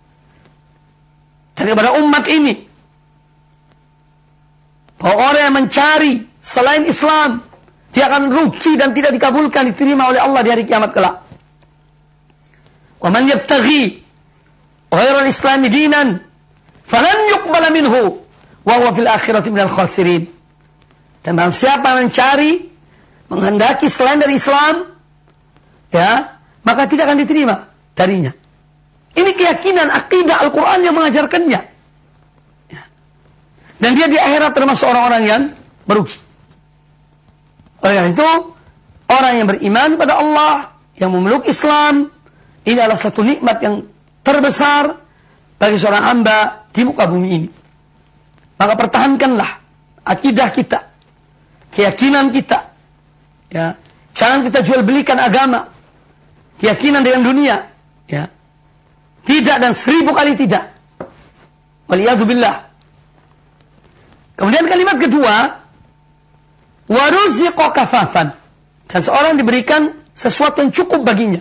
dan kepada umat ini bahwa orang yang mencari selain Islam, dia akan rugi dan tidak dikabulkan, diterima oleh Allah di hari kiamat kelak. Wa man yabtaghi ghairal islami dinan falan yuqbala minhu wa huwa fil akhirati minal khasirin. Dan barang siapa mencari, menghendaki selain dari Islam, ya, maka tidak akan diterima darinya. Ini keyakinan akidah Al-Quran yang mengajarkannya. Ya. Dan dia di akhirat termasuk orang-orang yang merugi. Oleh karena itu, orang yang beriman pada Allah, yang memeluk Islam, ini adalah satu nikmat yang terbesar bagi seorang hamba di muka bumi ini. Maka pertahankanlah akidah kita, keyakinan kita. Ya, jangan kita jual belikan agama, keyakinan dengan dunia. Ya, tidak dan 1000 kali tidak. Waliyadzubillah. Kemudian kalimat kedua, waruziqa kafafan. Dan seorang diberikan sesuatu yang cukup baginya.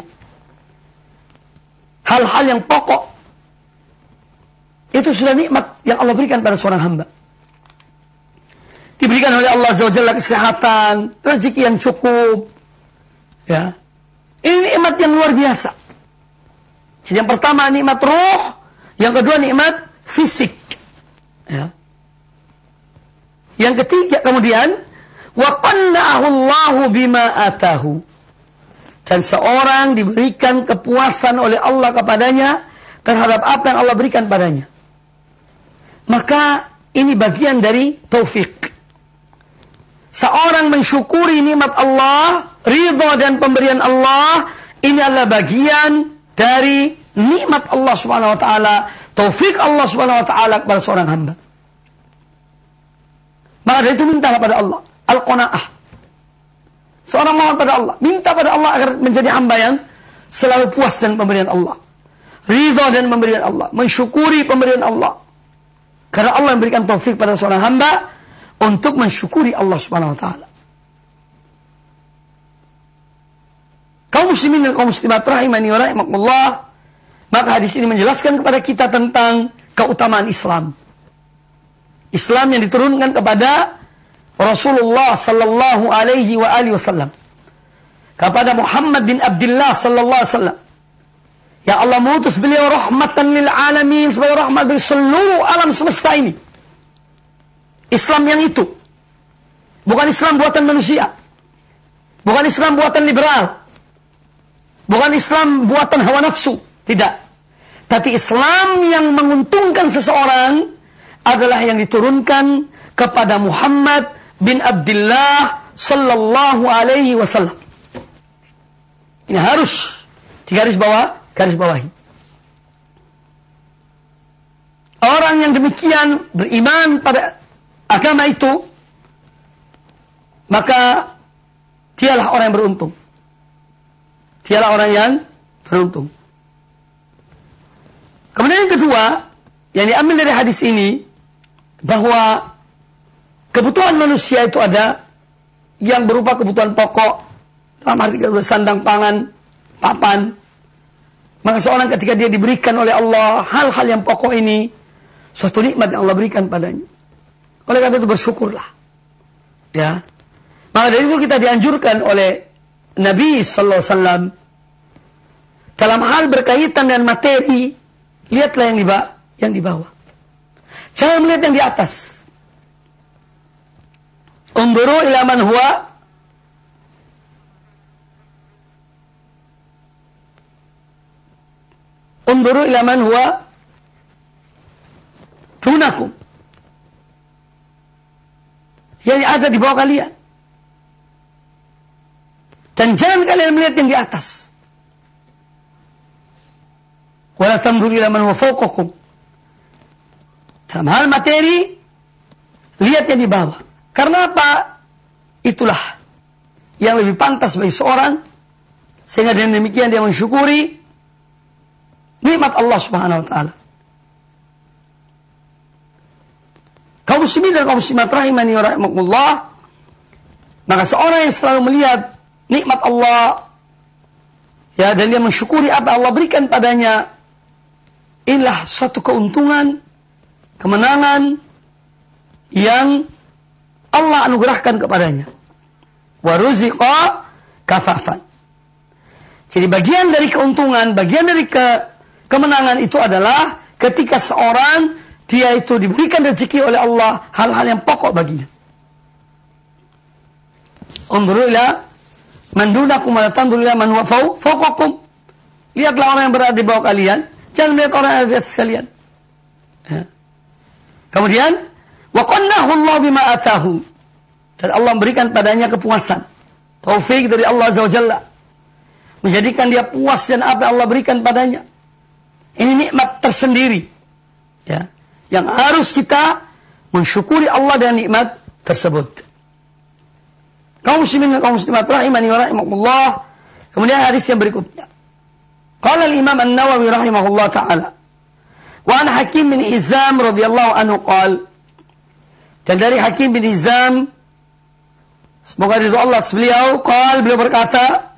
Hal-hal yang pokok. Itu sudah nikmat yang Allah berikan pada seorang hamba. Diberikan oleh Allah Azza wa Jalla kesehatan, rezeki yang cukup. Ya. Ini nikmat yang luar biasa. Jadi yang pertama nikmat ruh, yang kedua nikmat fisik. Ya. Yang ketiga kemudian wa qanna'ahu Allahu bima atahu. Dan seorang diberikan kepuasan oleh Allah kepadanya terhadap apa yang Allah berikan padanya. Maka ini bagian dari taufik. Seorang mensyukuri nikmat Allah, ridha dan pemberian Allah, ini adalah bagian dari nikmat Allah Subhanahu wa taala, taufik Allah Subhanahu wa taala kepada seorang hamba. Maka dari itu mintalah pada Allah al-qanaah. Seorang mohon pada Allah, minta pada Allah agar menjadi hamba yang selalu puas dengan pemberian Allah, ridha dan pemberian Allah, mensyukuri pemberian Allah. Karena Allah memberikan taufik pada seorang hamba untuk mensyukuri Allah Subhanahu wa taala. Kaum muslimin dan kaum muslimat rahimani wa rahimakumullah, maka hadis ini menjelaskan kepada kita tentang keutamaan Islam. Islam yang diturunkan kepada Rasulullah sallallahu alaihi wa alihi wasallam, kepada Muhammad bin Abdullah sallallahu alaihi wasallam. Ya Allah mengutus beliau rahmatan lil alamin, sebagai rahmat bagi seluruh alam semesta ini. Islam yang itu bukan Islam buatan manusia, bukan Islam buatan liberal, bukan Islam buatan hawa nafsu, tidak. Tapi Islam yang menguntungkan seseorang adalah yang diturunkan kepada Muhammad bin Abdullah sallallahu alaihi wasallam. Ini harus digaris bawahi. Orang yang demikian beriman pada agama itu, maka dialah orang yang beruntung. Dialah orang yang beruntung. Kemudian yang kedua, yang diambil dari hadis ini, bahwa kebutuhan manusia itu ada yang berupa kebutuhan pokok, dalam arti sandang, pangan, papan. Maka seorang ketika dia diberikan oleh Allah hal-hal yang pokok ini, suatu nikmat yang Allah berikan padanya, oleh karena itu bersyukurlah. Ya. Maka dari itu kita dianjurkan oleh Nabi sallallahu alaihi wasallam dalam hal berkaitan dengan materi, lihatlah yang di bawah. Jangan melihat yang di atas. Unzuru ila man huwa Unzuru ila man huwa dunakum. Yang ada di bawah kalian. Dan jangan kalian melihat yang di atas. Wala tanzuru ila man huwa fawqakum. Dalam hal materi, lihat yang di bawah. Karena apa? Itulah yang lebih pantas bagi seorang, sehingga dengan demikian dia mensyukuri nikmat Allah Subhanahu wa taala. Kaum muslimin dan kaum muslimat rahimani wa rahimakumullah, maka seorang yang selalu melihat nikmat Allah, ya, dan dia mensyukuri apa Allah berikan padanya, inilah suatu keuntungan, kemenangan yang Allah anugerahkan kepadanya. Wa ruziqa kafafan. Jadi bagian dari keuntungan, bagian dari kemenangan itu adalah ketika seorang dia itu diberikan rezeki oleh Allah hal-hal yang pokok baginya. Unzuru ila man dunakum wa la tanzuru ila man huwa fawqakum. Lihatlah orang yang berada di bawah kalian, jangan melihat orang yang ada di atas kalian. Ya. Kemudian wa qannahu Allah bima atahu. Dan Allah memberikan padanya kepuasan, taufik dari Allah Azza wa Jalla, menjadikan dia puas dan apa yang Allah berikan padanya. Ini nikmat tersendiri, ya, yang harus kita mensyukuri Allah dan nikmat tersebut. Kaum muslimin dan kaum muslimat rahimani wa rahimakumullah. Kemudian hadis yang berikutnya. Qala al-Imam An-Nawawi rahimahullah taala. Wa an Hakim bin Hizam radhiyallahu anhu qala. Dan dari Hakim bin Hizam, semoga ridha Allah atas beliau, beliau berkata,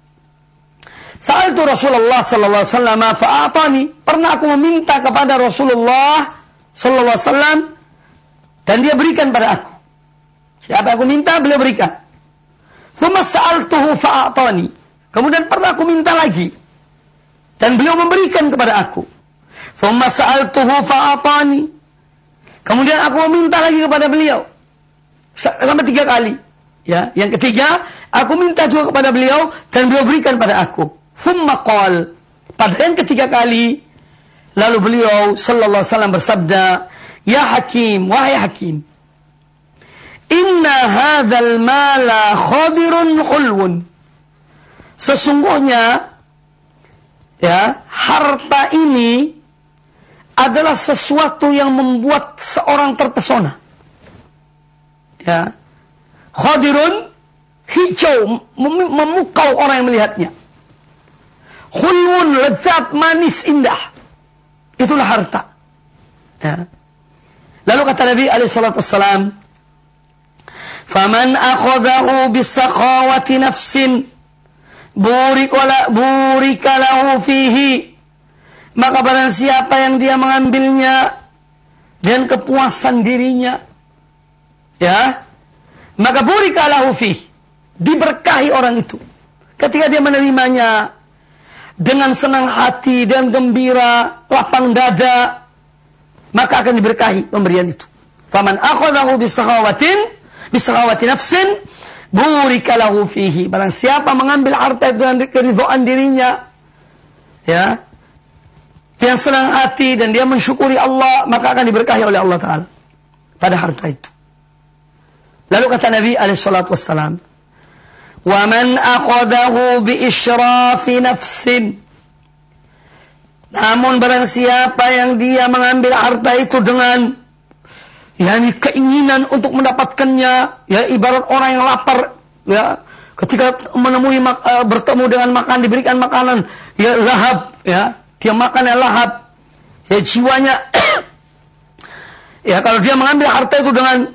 Sa'altu Rasulullah sallallahu alaihi wasallam fa'atani. Pernah aku meminta kepada Rasulullah sallallahu alaihi wasallam dan dia berikan pada aku. Siapa aku minta, beliau berikan. Tsumma sa'altuhu fa'atani. Kemudian pernah aku minta lagi dan beliau memberikan kepada aku. Tsumma sa'altuhu fa'atani. Kemudian aku meminta lagi kepada beliau sampai 3 kali. Ya, yang ketiga, aku minta juga kepada beliau dan beliau berikan pada aku. Tsumma qala, pada yang ketiga kali, lalu beliau sallallahu alaihi wasallam bersabda, "Ya Hakim, wahai Hakim, inna hadzal mala khadirun hulwun." Sesungguhnya, ya, harta ini adalah sesuatu yang membuat seorang terpesona. Ya. Khadirun, hijau, memukau orang yang melihatnya. Khulwun, lezat, manis, indah. Itulah harta. Ya. Lalu kata Nabi SAW, "Faman akhadahu bisakhawati nafsin, burika lahu fihi." Maka barang siapa yang dia mengambilnya dengan kepuasan dirinya, ya, maka burika lahu fihi, diberkahi orang itu. Ketika dia menerimanya dengan senang hati dan gembira, lapang dada, maka akan diberkahi pemberian itu. Faman akhadahu bisakhawati nafsin, burika lahu fihi. Barang siapa mengambil harta itu dengan keridhaan dirinya, ya, dengan senang hati dan dia mensyukuri Allah, maka akan diberkahi oleh Allah Ta'ala pada harta itu. Lalu kata Nabi SAW, وَمَنْ أَخَذَهُ بِإِشْرَافِ نَفْسٍ. Namun barang siapa yang dia mengambil harta itu dengan keinginan untuk mendapatkannya, ya, ibarat orang yang lapar, ya, ketika bertemu dengan makan, diberikan makanan, ya, lahap, ya, dia makan yang lahap, ya, jiwanya ya, kalau dia mengambil harta itu dengan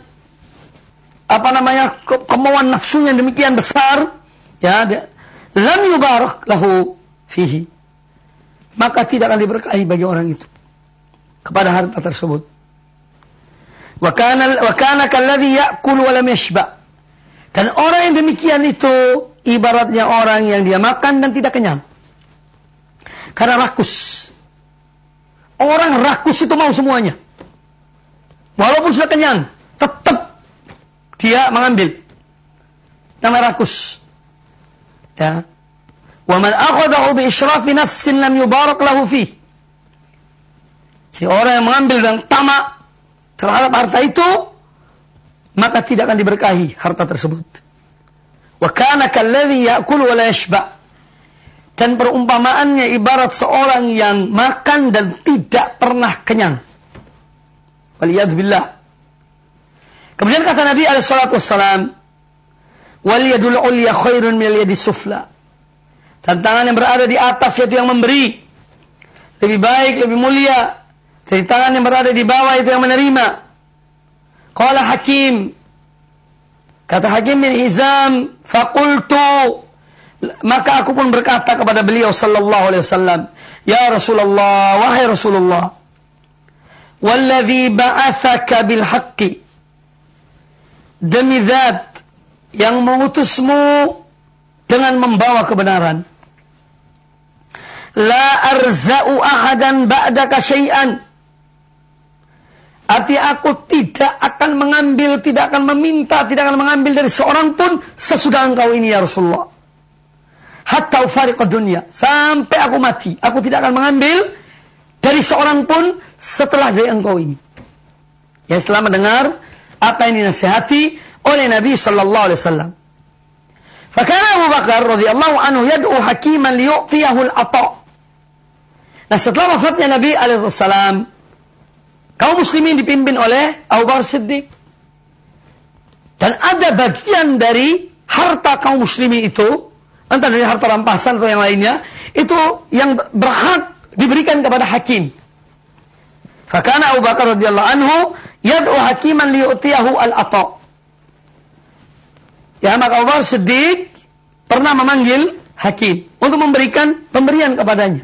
kemauan nafsunya demikian besar, ya, lam yubarak lahu fihi, maka tidak akan diberkahi bagi orang itu kepada harta tersebut. Wa kana kalladhi ya'kulu wa lam yashba. Dan orang yang demikian itu ibaratnya orang yang dia makan dan tidak kenyang. Karena rakus. Orang rakus itu mau semuanya. Walaupun sudah kenyang, tetap dia mengambil. Nama rakus. Ya. Wa man akhadahu bi israfi nafsin lam yubarak lahu fi. Jadi orang yang mengambil dan tamak terhadap harta itu, maka tidak akan diberkahi harta tersebut. Wa kana kalladhi ya'kulu wa la yashba'. Dan perumpamaannya ibarat seorang yang makan dan tidak pernah kenyang. Waliyadzubillah. Kemudian kata Nabi alaihi salatu wassalam, wal yadul ulya khairun minal yadis sufla. Dan tangan yang berada di atas yaitu yang memberi lebih baik, lebih mulia dari tangan yang berada di bawah itu yang menerima. Qala Hakim, kata Hakim bin Hizam, faqultu, maka aku pun berkata kepada beliau sallallahu alaihi wasallam, ya Rasulullah, wahai Rasulullah, walladzi ba'atsaka bil haqqi, demi zat yang mengutusmu dengan membawa kebenaran, la arza'u ahadan ba'daka syai'an. Arti aku tidak akan mengambil, tidak akan meminta, tidak akan mengambil dari seorang pun sesudah engkau ini ya Rasulullah. Hatta ufariqad dunya, sampai aku mati, aku tidak akan mengambil dari seorang pun setelah dari engkau ini. Ya, setelah mendengar apa yang dinasihati oleh Nabi sallallahu alaihi wasallam. Fakana Abu Bakar radhiyallahu anhu yad'u hakiman liyu'tiyahu al-ata'. Nah, setelah wafatnya Nabi alaihi wasallam, kaum muslimin dipimpin oleh Abu Bakar Siddiq. Dan ada bagian dari harta kaum muslimin itu, entah dari harta rampasan atau yang lainnya, itu yang berhak diberikan kepada hakim. Fakana Abu Bakar radhiyallahu anhu yad'u hakiman liyu'tiyahu al-ata'. Ya, maka Abu Bakar Siddiq pernah memanggil hakim untuk memberikan pemberian kepadanya.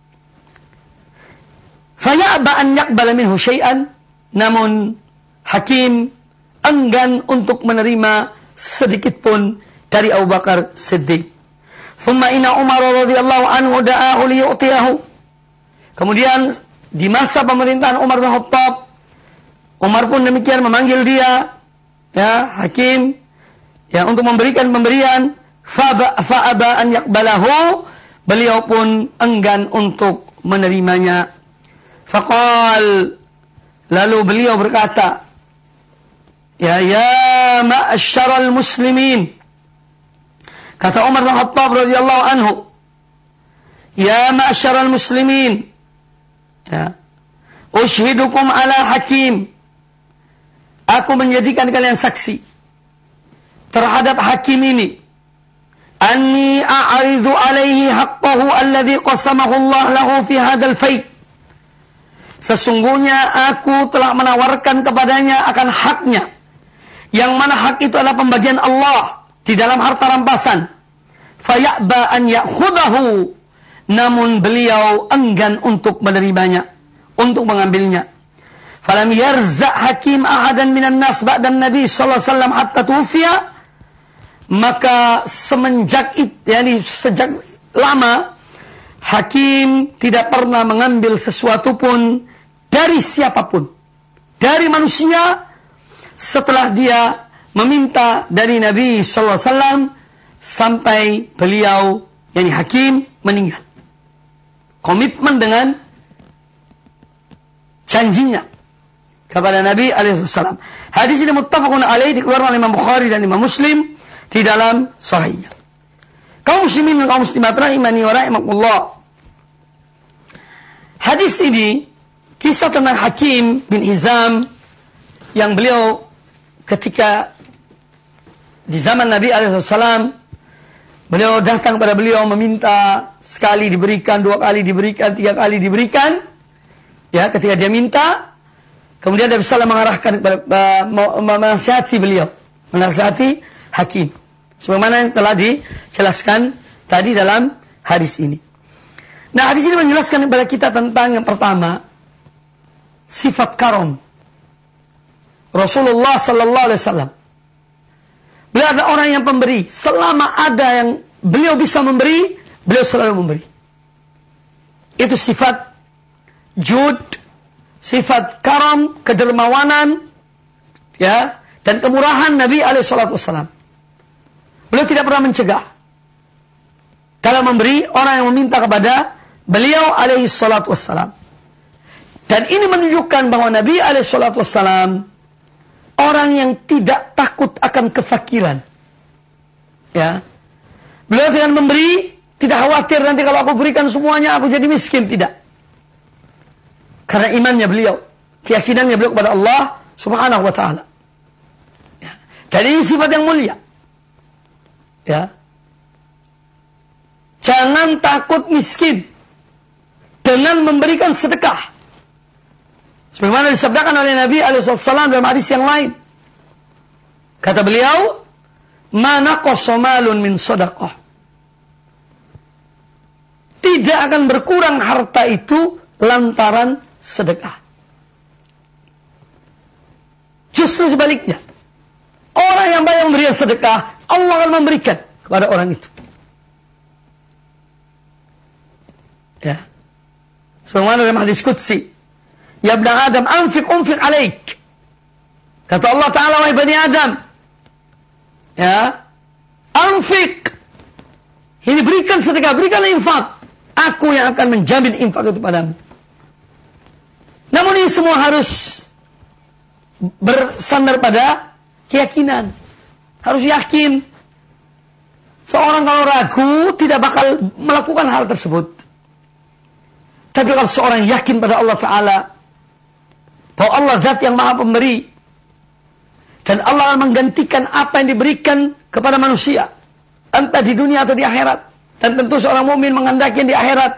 Faya'ba an yaqbala minhu syai'an, namun hakim enggan untuk menerima sedikit pun dari Abu Bakar Siddiq. Thumma inna Umar radhiyallahu anhu da'ahu liyu'tiyahu. Kemudian di masa pemerintahan Umar bin Khattab, Umar pun demikian memanggil dia, ya, hakim, ya, untuk memberikan pemberian. Fa'aba an yaqbalahu, beliau pun enggan untuk menerimanya. Faqal, lalu beliau berkata, ya ma'asyaral muslimin, kata Umar bin Khattab radhiyallahu anhu, ya ma'asyaral muslimin, ya, ushidukum ala hakim, aku menjadikan kalian saksi terhadap hakim ini, anni a'ridu alaihi haqqahu alladhi qasamahu Allah lahu fi hadzal fai'. Sesungguhnya aku telah menawarkan kepadanya akan haknya, yang mana hak itu adalah pembagian Allah di dalam harta rampasan. Faya'ba an ya'khudahu, namun beliau enggan untuk menerimanya, untuk mengambilnya. Falam yarza' hakim ahadan minan nas ba'dan Nabi sallallahu alaihi wasallam hatta tufiya. Maka semenjak itu, yakni sejak lama, hakim tidak pernah mengambil sesuatu pun dari siapapun, dari manusia, setelah dia meminta dari Nabi sallallahu alaihi wasallam sampai beliau, yakni hakim, meninggal. Komitmen dengan janjinya kepada Nabi alaihi wasallam. Hadis ini muttafaqun alaih, dikeluarkan oleh Imam Bukhari dan Imam Muslim di dalam sahihnya. Kaum muslimin dan kaum muslimat rahimani wa rahimakumullah. Hadis ini kisah tentang Hakim bin Hizam yang beliau ketika di zaman Nabi alaihissalam, beliau datang kepada beliau meminta, sekali diberikan, dua kali diberikan, tiga kali diberikan. Ya, ketika dia minta, kemudian Nabi SAW mengarahkan kepada menasihati beliau, menasihati hakim. Sebagaimana yang telah dijelaskan tadi dalam hadis ini. Nah, hadis ini menjelaskan kepada kita tentang yang pertama, sifat karam Rasulullah sallallahu alaihi wasallam. Beliau adalah orang yang pemberi. Selama ada yang beliau bisa memberi, beliau selalu memberi. Itu sifat jud, sifat karam, kedermawanan, ya, dan kemurahan Nabi SAW. Beliau tidak pernah mencegah. Kalau memberi, orang yang meminta kepada beliau SAW. Dan ini menunjukkan bahwa Nabi SAW orang yang tidak takut akan kefakiran. Ya. Beliau dengan memberi, tidak khawatir nanti kalau aku berikan semuanya aku jadi miskin, tidak. Karena imannya beliau, keyakinannya beliau kepada Allah Subhanahu wa taala. Ya. Dan ini sifat yang mulia. Ya. Jangan takut miskin dengan memberikan sedekah. Sebagaimana disabdakan oleh Nabi SAW dalam hadis yang lain. Kata beliau, "Ma naqasa malun min shadaqah." Tidak akan berkurang harta itu lantaran sedekah. Justru sebaliknya. Orang yang banyak memberikan sedekah, Allah akan memberikan kepada orang itu. Ya. Sebagaimana dalam hadis qudsi, "Ya ibn Adam, anfiq alaik." Kata Allah Ta'ala, wahai bani Adam, ya, anfiq. Ini berikan sedekah, berikan infak. Aku yang akan menjamin infak itu padamu. Namun ini semua harus bersandar pada keyakinan. Harus yakin. Seorang kalau ragu tidak bakal melakukan hal tersebut. Tapi kalau seorang yakin pada Allah Ta'ala, bahwa Allah zat yang maha pemberi, dan Allah akan menggantikan apa yang diberikan kepada manusia, entah di dunia atau di akhirat. Dan tentu seorang mukmin menghendaki yang di akhirat.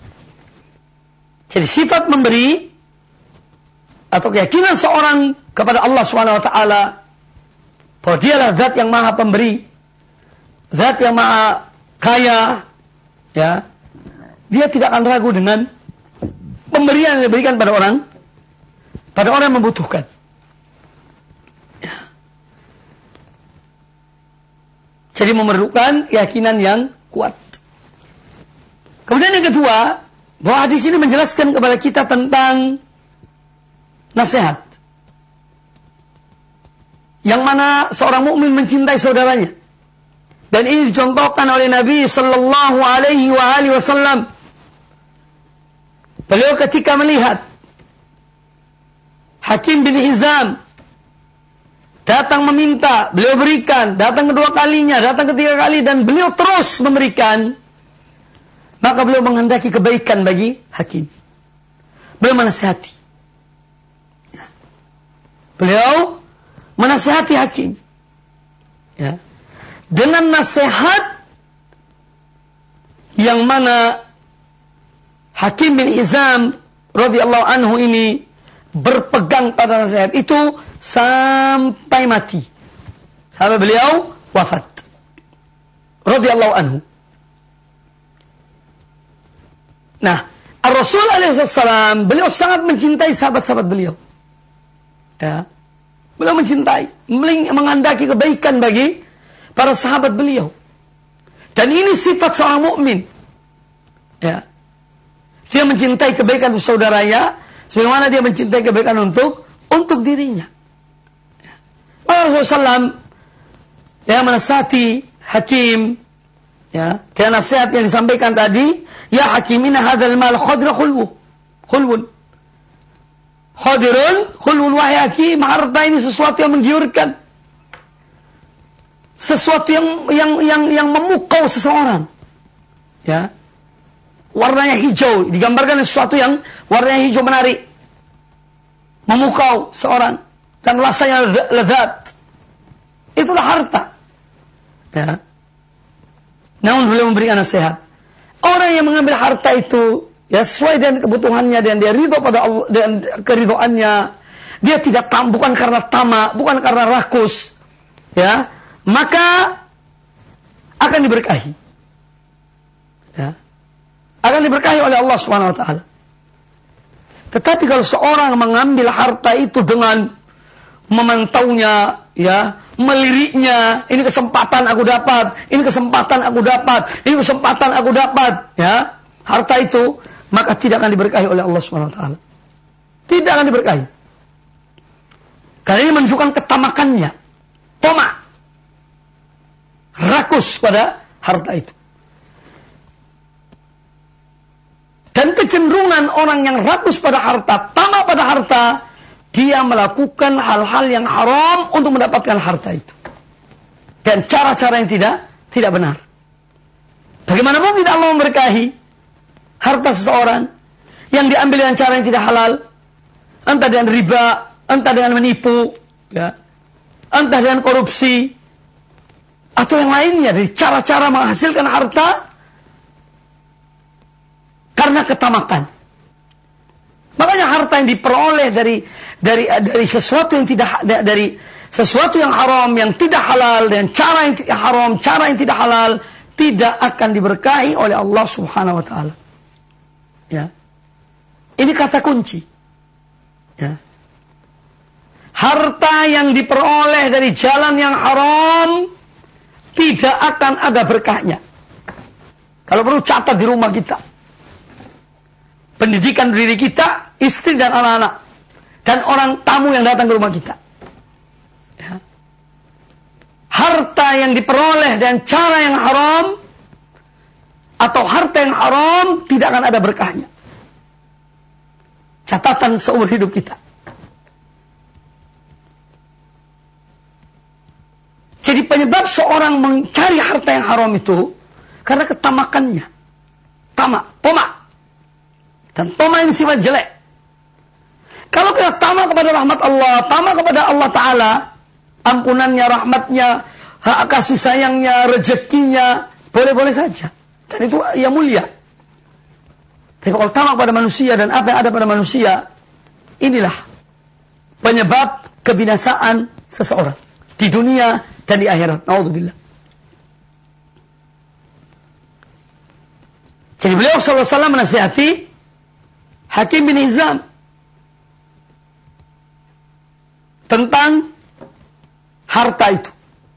Jadi sifat memberi atau keyakinan seorang kepada Allah SWT bahwa dialah zat yang maha pemberi, zat yang maha kaya, ya, dia tidak akan ragu dengan pemberian yang diberikan pada orang yang membutuhkan. Ya. Jadi memerlukan keyakinan yang kuat. Kemudian yang kedua, bahwa hadis ini menjelaskan kepada kita tentang nasihat. Yang mana seorang mukmin mencintai saudaranya. Dan ini dicontohkan oleh Nabi sallallahu alaihi wasallam. Beliau ketika melihat Hakim bin Hizam datang meminta, beliau berikan, datang kedua kalinya, datang ketiga kali, dan beliau terus memberikan. Maka beliau menghendaki kebaikan bagi Hakim. Beliau menasihati. Ya. Beliau menasihati Hakim. Ya. Dengan nasihat yang mana Hakim bin Hizam radhiyallahu anhu ini berpegang pada nasihat itu sampai mati. Sampai beliau wafat. Radhiyallahu anhu. Nah, Rasul alaihissalam, beliau sangat mencintai sahabat-sahabat beliau. Ya. Beliau mencintai, menghendaki kebaikan bagi para sahabat beliau. Dan ini sifat seorang mukmin. Ya. Dia mencintai kebaikan untuk saudaranya, sebagaimana dia mencintai kebaikan untuk dirinya. Ya. Maka Rasulullah SAW ya menasihati Hakim, ya, dengan nasihat yang disampaikan tadi, ya Hakim, inna hadzal mal khadra khulwun. Khadirun khulwun, wahai Hakim, harta ini sesuatu yang menggiurkan. Sesuatu yang memukau seseorang. Ya. Warnanya hijau, digambarkan sesuatu yang warnanya hijau menarik. Memukau seorang dan rasanya lezat. Itulah harta. Ya. Namun beliau memberikan nasihat. Orang yang mengambil harta itu ya sesuai dengan kebutuhannya dan dia ridho pada Allah dan keridhoannya, dia tidak bukan karena tamak, bukan karena rakus, ya, maka akan diberkahi. Ya. Akan diberkahi oleh Allah Subhanahu wa taala. Tetapi kalau seorang mengambil harta itu dengan memantaunya, ya, meliriknya, ini kesempatan aku dapat, ini kesempatan aku dapat, ini kesempatan aku dapat, ya, harta itu, maka tidak akan diberkahi oleh Allah SWT. Tidak akan diberkahi. Karena ini menunjukkan ketamakannya, tamak, rakus pada harta itu. Dan kecenderungan orang yang rakus pada harta, tamak pada harta, dia melakukan hal-hal yang haram untuk mendapatkan harta itu. Dan cara-cara yang tidak benar. Bagaimanapun tidak Allah memberkahi harta seseorang yang diambil dengan cara yang tidak halal, entah dengan riba, entah dengan menipu, ya, entah dengan korupsi, atau yang lainnya dari cara-cara menghasilkan harta karena ketamakan. Makanya harta yang diperoleh dari sesuatu yang dari sesuatu yang haram, yang tidak halal, dan cara yang haram, cara yang tidak halal, tidak akan diberkahi oleh Allah Subhanahu wa taala. Ya. Ini kata kunci. Ya. Harta yang diperoleh dari jalan yang haram tidak akan ada berkahnya. Kalau perlu catat di rumah kita. Pendidikan diri kita, istri dan anak-anak, dan orang tamu yang datang ke rumah kita. Ya. Harta yang diperoleh dan cara yang haram, atau harta yang haram, tidak akan ada berkahnya. Catatan seumur hidup kita. Jadi penyebab seorang mencari harta yang haram itu karena ketamakannya. Tamak. Dan tamak ini sifat jelek. Kalau kita tamak kepada rahmat Allah, tamak kepada Allah Ta'ala, ampunannya, rahmatnya, hak kasih sayangnya, rezekinya, boleh-boleh saja. Dan itu ya mulia. Tapi kalau tamak pada manusia dan apa yang ada pada manusia, inilah penyebab kebinasaan seseorang di dunia dan di akhirat. Naudzubillah. Jadi beliau SAW menasihati Hakim bin Hizam tentang harta itu.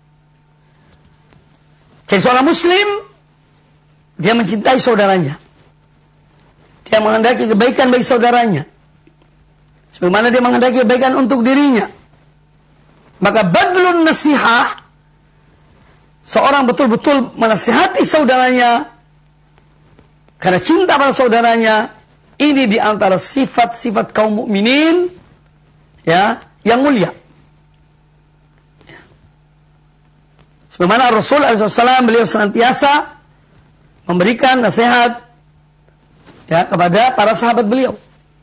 Jadi seorang muslim, dia mencintai saudaranya. Dia menghendaki kebaikan bagi saudaranya. Sebagaimana dia menghendaki kebaikan untuk dirinya. Maka badlun nasihah, seorang betul-betul menasihati saudaranya karena cinta pada saudaranya. Ini di antara sifat-sifat kaum mukminin, ya, yang mulia. Sebagaimana Rasul SAW beliau senantiasa memberikan nasihat, ya, kepada para sahabat beliau.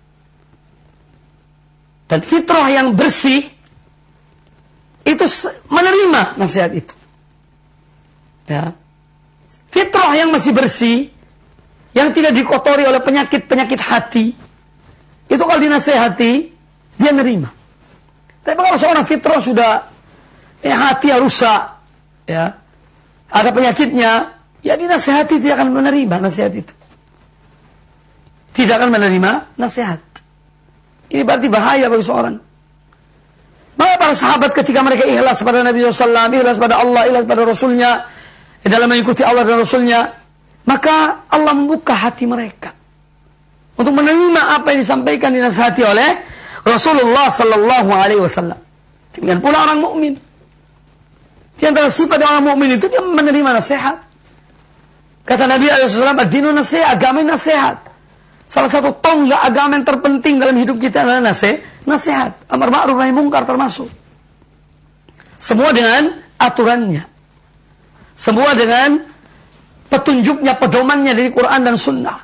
Dan fitrah yang bersih itu menerima nasihat itu. Ya. Fitrah yang masih bersih, yang tidak dikotori oleh penyakit-penyakit hati, itu kalau dinasehati, dia nerima. Tapi kalau seorang fitrah sudah hati rusak, ya, ada penyakitnya, ya dinasehati tidak akan menerima nasihat itu. Tidak akan menerima nasihat. Ini berarti bahaya bagi seorang. Maka para sahabat ketika mereka ikhlas pada Nabi SAW, ikhlas pada Allah, ikhlas pada Rasulnya, dalam mengikuti Allah dan Rasulnya, maka Allah membuka hati mereka untuk menerima apa yang disampaikan, dinasihati oleh Rasulullah Sallallahu Alaihi Wasallam. Demikian pula orang mukmin. Di antara sifat orang mukmin itu dia menerima nasihat. Kata Nabi SAW, ad-dinu nasihat, agama nasihat. Salah satu tonggak agama yang terpenting dalam hidup kita adalah nasihat. Amar ma'ruf nahi mungkar termasuk. Semua dengan aturannya. Semua dengan petunjuknya, pedomannya dari Quran dan Sunnah.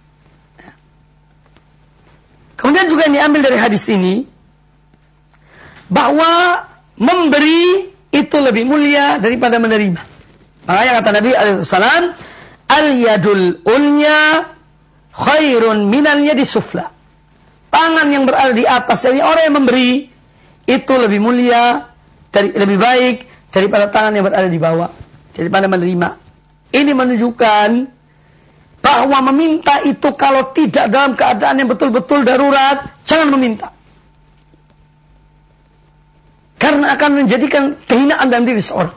Kemudian juga yang diambil dari hadis ini, bahwa memberi itu lebih mulia daripada menerima. Makanya kata Nabi SAW, al-yadul ulya khairun minal yadi sufla. Tangan yang berada di atas dari orang yang memberi itu lebih mulia, lebih baik daripada tangan yang berada di bawah, daripada menerima. Ini menunjukkan bahwa meminta itu kalau tidak dalam keadaan yang betul-betul darurat, jangan meminta. Karena akan menjadikan kehinaan dalam diri seorang.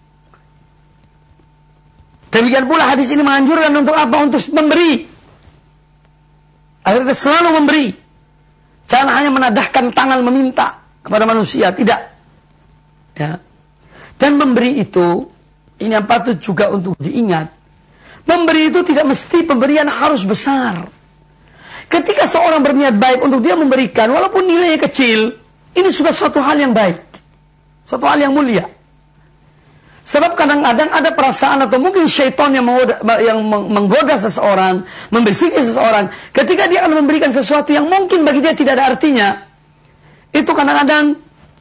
Demikian pula hadis ini menganjurkan untuk apa? Untuk memberi. Akhirnya selalu memberi. Jangan hanya menadahkan tangan meminta kepada manusia. Tidak. Ya. Dan memberi itu, ini yang patut juga untuk diingat. Memberi itu tidak mesti pemberian harus besar. Ketika seorang berniat baik untuk dia memberikan, walaupun nilainya kecil, ini sudah suatu hal yang baik. Suatu hal yang mulia. Sebab kadang-kadang ada perasaan atau mungkin syaitan yang menggoda seseorang, membisiki seseorang. Ketika dia akan memberikan sesuatu yang mungkin bagi dia tidak ada artinya, itu kadang-kadang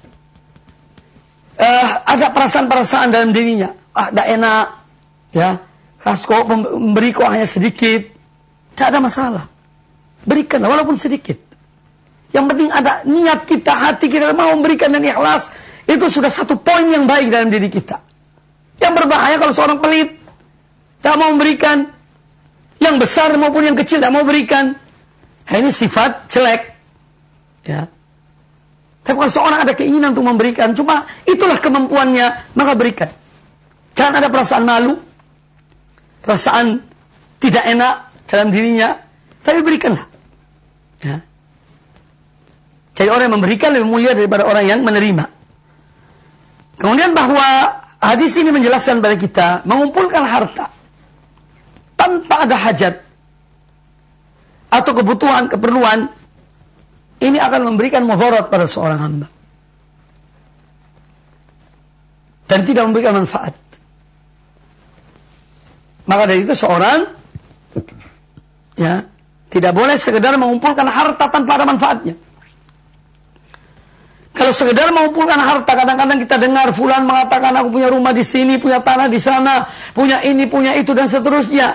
ada perasaan-perasaan dalam dirinya. Tidak enak, ya. Kok memberi kok hanya sedikit, tidak ada masalah. Berikan walaupun sedikit. Yang penting ada niat kita, hati kita mau memberikan dan ikhlas. Itu sudah satu poin yang baik dalam diri kita. Yang berbahaya kalau seorang pelit, tidak mau memberikan. Yang besar maupun yang kecil tidak mau berikan. Ini sifat jelek. Ya. Tapi kalau seorang ada keinginan untuk memberikan, cuma itulah kemampuannya, maka berikan. Jangan ada perasaan malu, perasaan tidak enak dalam dirinya, tapi berikanlah. Ya. Jadi orang yang memberikan lebih mulia daripada orang yang menerima. Kemudian bahwa hadis ini menjelaskan kepada kita, mengumpulkan harta tanpa ada hajat atau kebutuhan, keperluan, ini akan memberikan mudarat pada seorang hamba. Dan tidak memberikan manfaat. Maka dari itu seorang ya tidak boleh sekedar mengumpulkan harta tanpa ada manfaatnya. Kalau sekedar mengumpulkan harta, kadang-kadang kita dengar fulan mengatakan aku punya rumah di sini, punya tanah di sana, punya ini, punya itu dan seterusnya.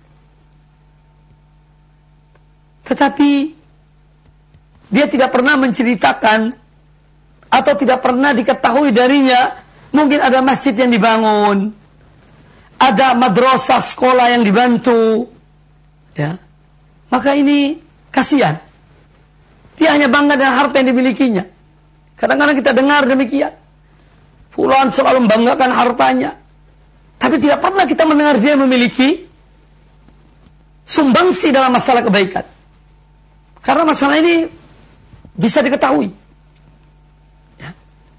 Tetapi dia tidak pernah menceritakan atau tidak pernah diketahui darinya, mungkin ada masjid yang dibangun, ada madrasah sekolah yang dibantu, ya. Maka ini kasihan. Dia hanya bangga dengan harta yang dimilikinya. Kadang-kadang kita dengar demikian. Fulan selalu membanggakan hartanya. Tapi tidak pernah kita mendengar dia memiliki sumbangsi dalam masalah kebaikan. Karena masalah ini bisa diketahui. Ya.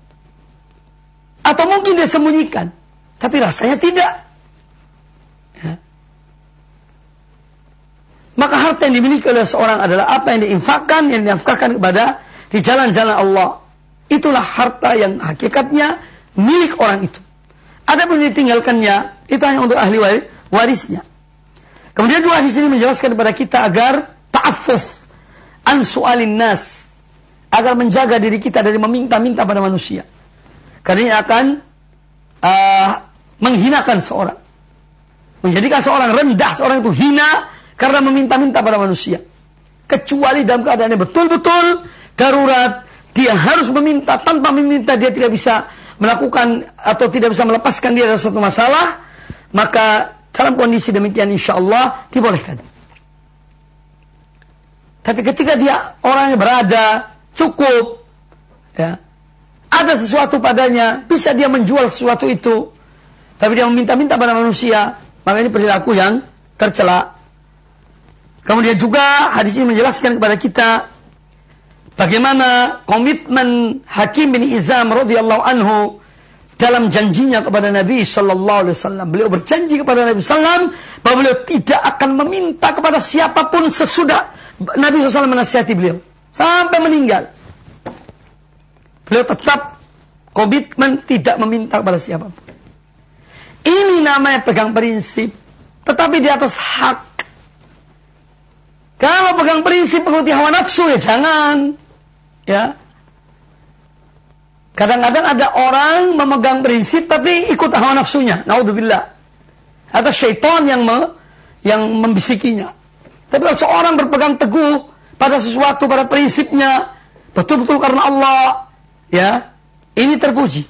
Atau mungkin dia sembunyikan. Tapi rasanya tidak. Ya. Maka harta yang dimiliki oleh seorang adalah apa yang diinfakkan, yang dinafkahkan kepada di jalan-jalan Allah. Itulah harta yang hakikatnya milik orang itu. Adapun yang ditinggalkannya, itu hanya untuk ahli warisnya. Kemudian juga di sini menjelaskan kepada kita agar ta'affuf an su'alin nas, agar menjaga diri kita dari meminta-minta pada manusia. Karena ini akan menghinakan seorang. Menjadikan seorang rendah, seorang itu hina karena meminta-minta pada manusia. Kecuali dalam keadaan yang betul-betul darurat, dia harus meminta, tanpa meminta dia tidak bisa melakukan atau tidak bisa melepaskan dia dari suatu masalah, maka dalam kondisi demikian insya Allah dibolehkan. Tapi ketika dia orangnya berada, cukup, ya, ada sesuatu padanya, bisa dia menjual sesuatu itu, tapi dia meminta-minta pada manusia, maka ini perilaku yang tercela. Kemudian juga hadis ini menjelaskan kepada kita bagaimana komitmen Hakim bin Hizam radhiyallahu anhu dalam janjinya kepada Nabi sallallahu alaihi wasallam. Beliau berjanji kepada Nabi sallam bahwa beliau tidak akan meminta kepada siapapun sesudah Nabi SAW menasihati beliau sampai meninggal. Beliau tetap komitmen tidak meminta kepada siapapun. Ini namanya pegang prinsip, tetapi di atas hak. Kalau pegang prinsip mengikuti hawa nafsu ya jangan. Ya, kadang-kadang ada orang memegang prinsip tapi ikut hawa nafsunya, naudzubillah. Atau syaitan yang membisikinya. Tapi kalau seorang berpegang teguh pada sesuatu, pada prinsipnya, betul-betul karena Allah, ya, ini terpuji.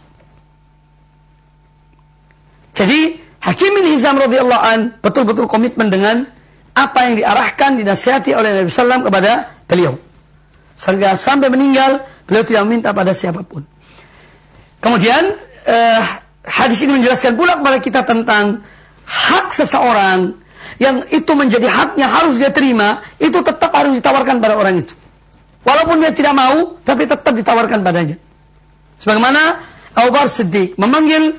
Jadi Hakim bin Hizam radhiyallahu an betul-betul komitmen dengan apa yang diarahkan, dinasihati oleh Nabi SAW kepada beliau. Sehingga sampai meninggal, beliau tidak meminta pada siapapun. Kemudian hadis ini menjelaskan pula kepada kita tentang hak seseorang yang itu menjadi haknya harus dia terima, itu tetap harus ditawarkan pada orang itu. Walaupun dia tidak mau, tapi tetap ditawarkan padanya. Sebagaimana Abu Bakar Siddiq memanggil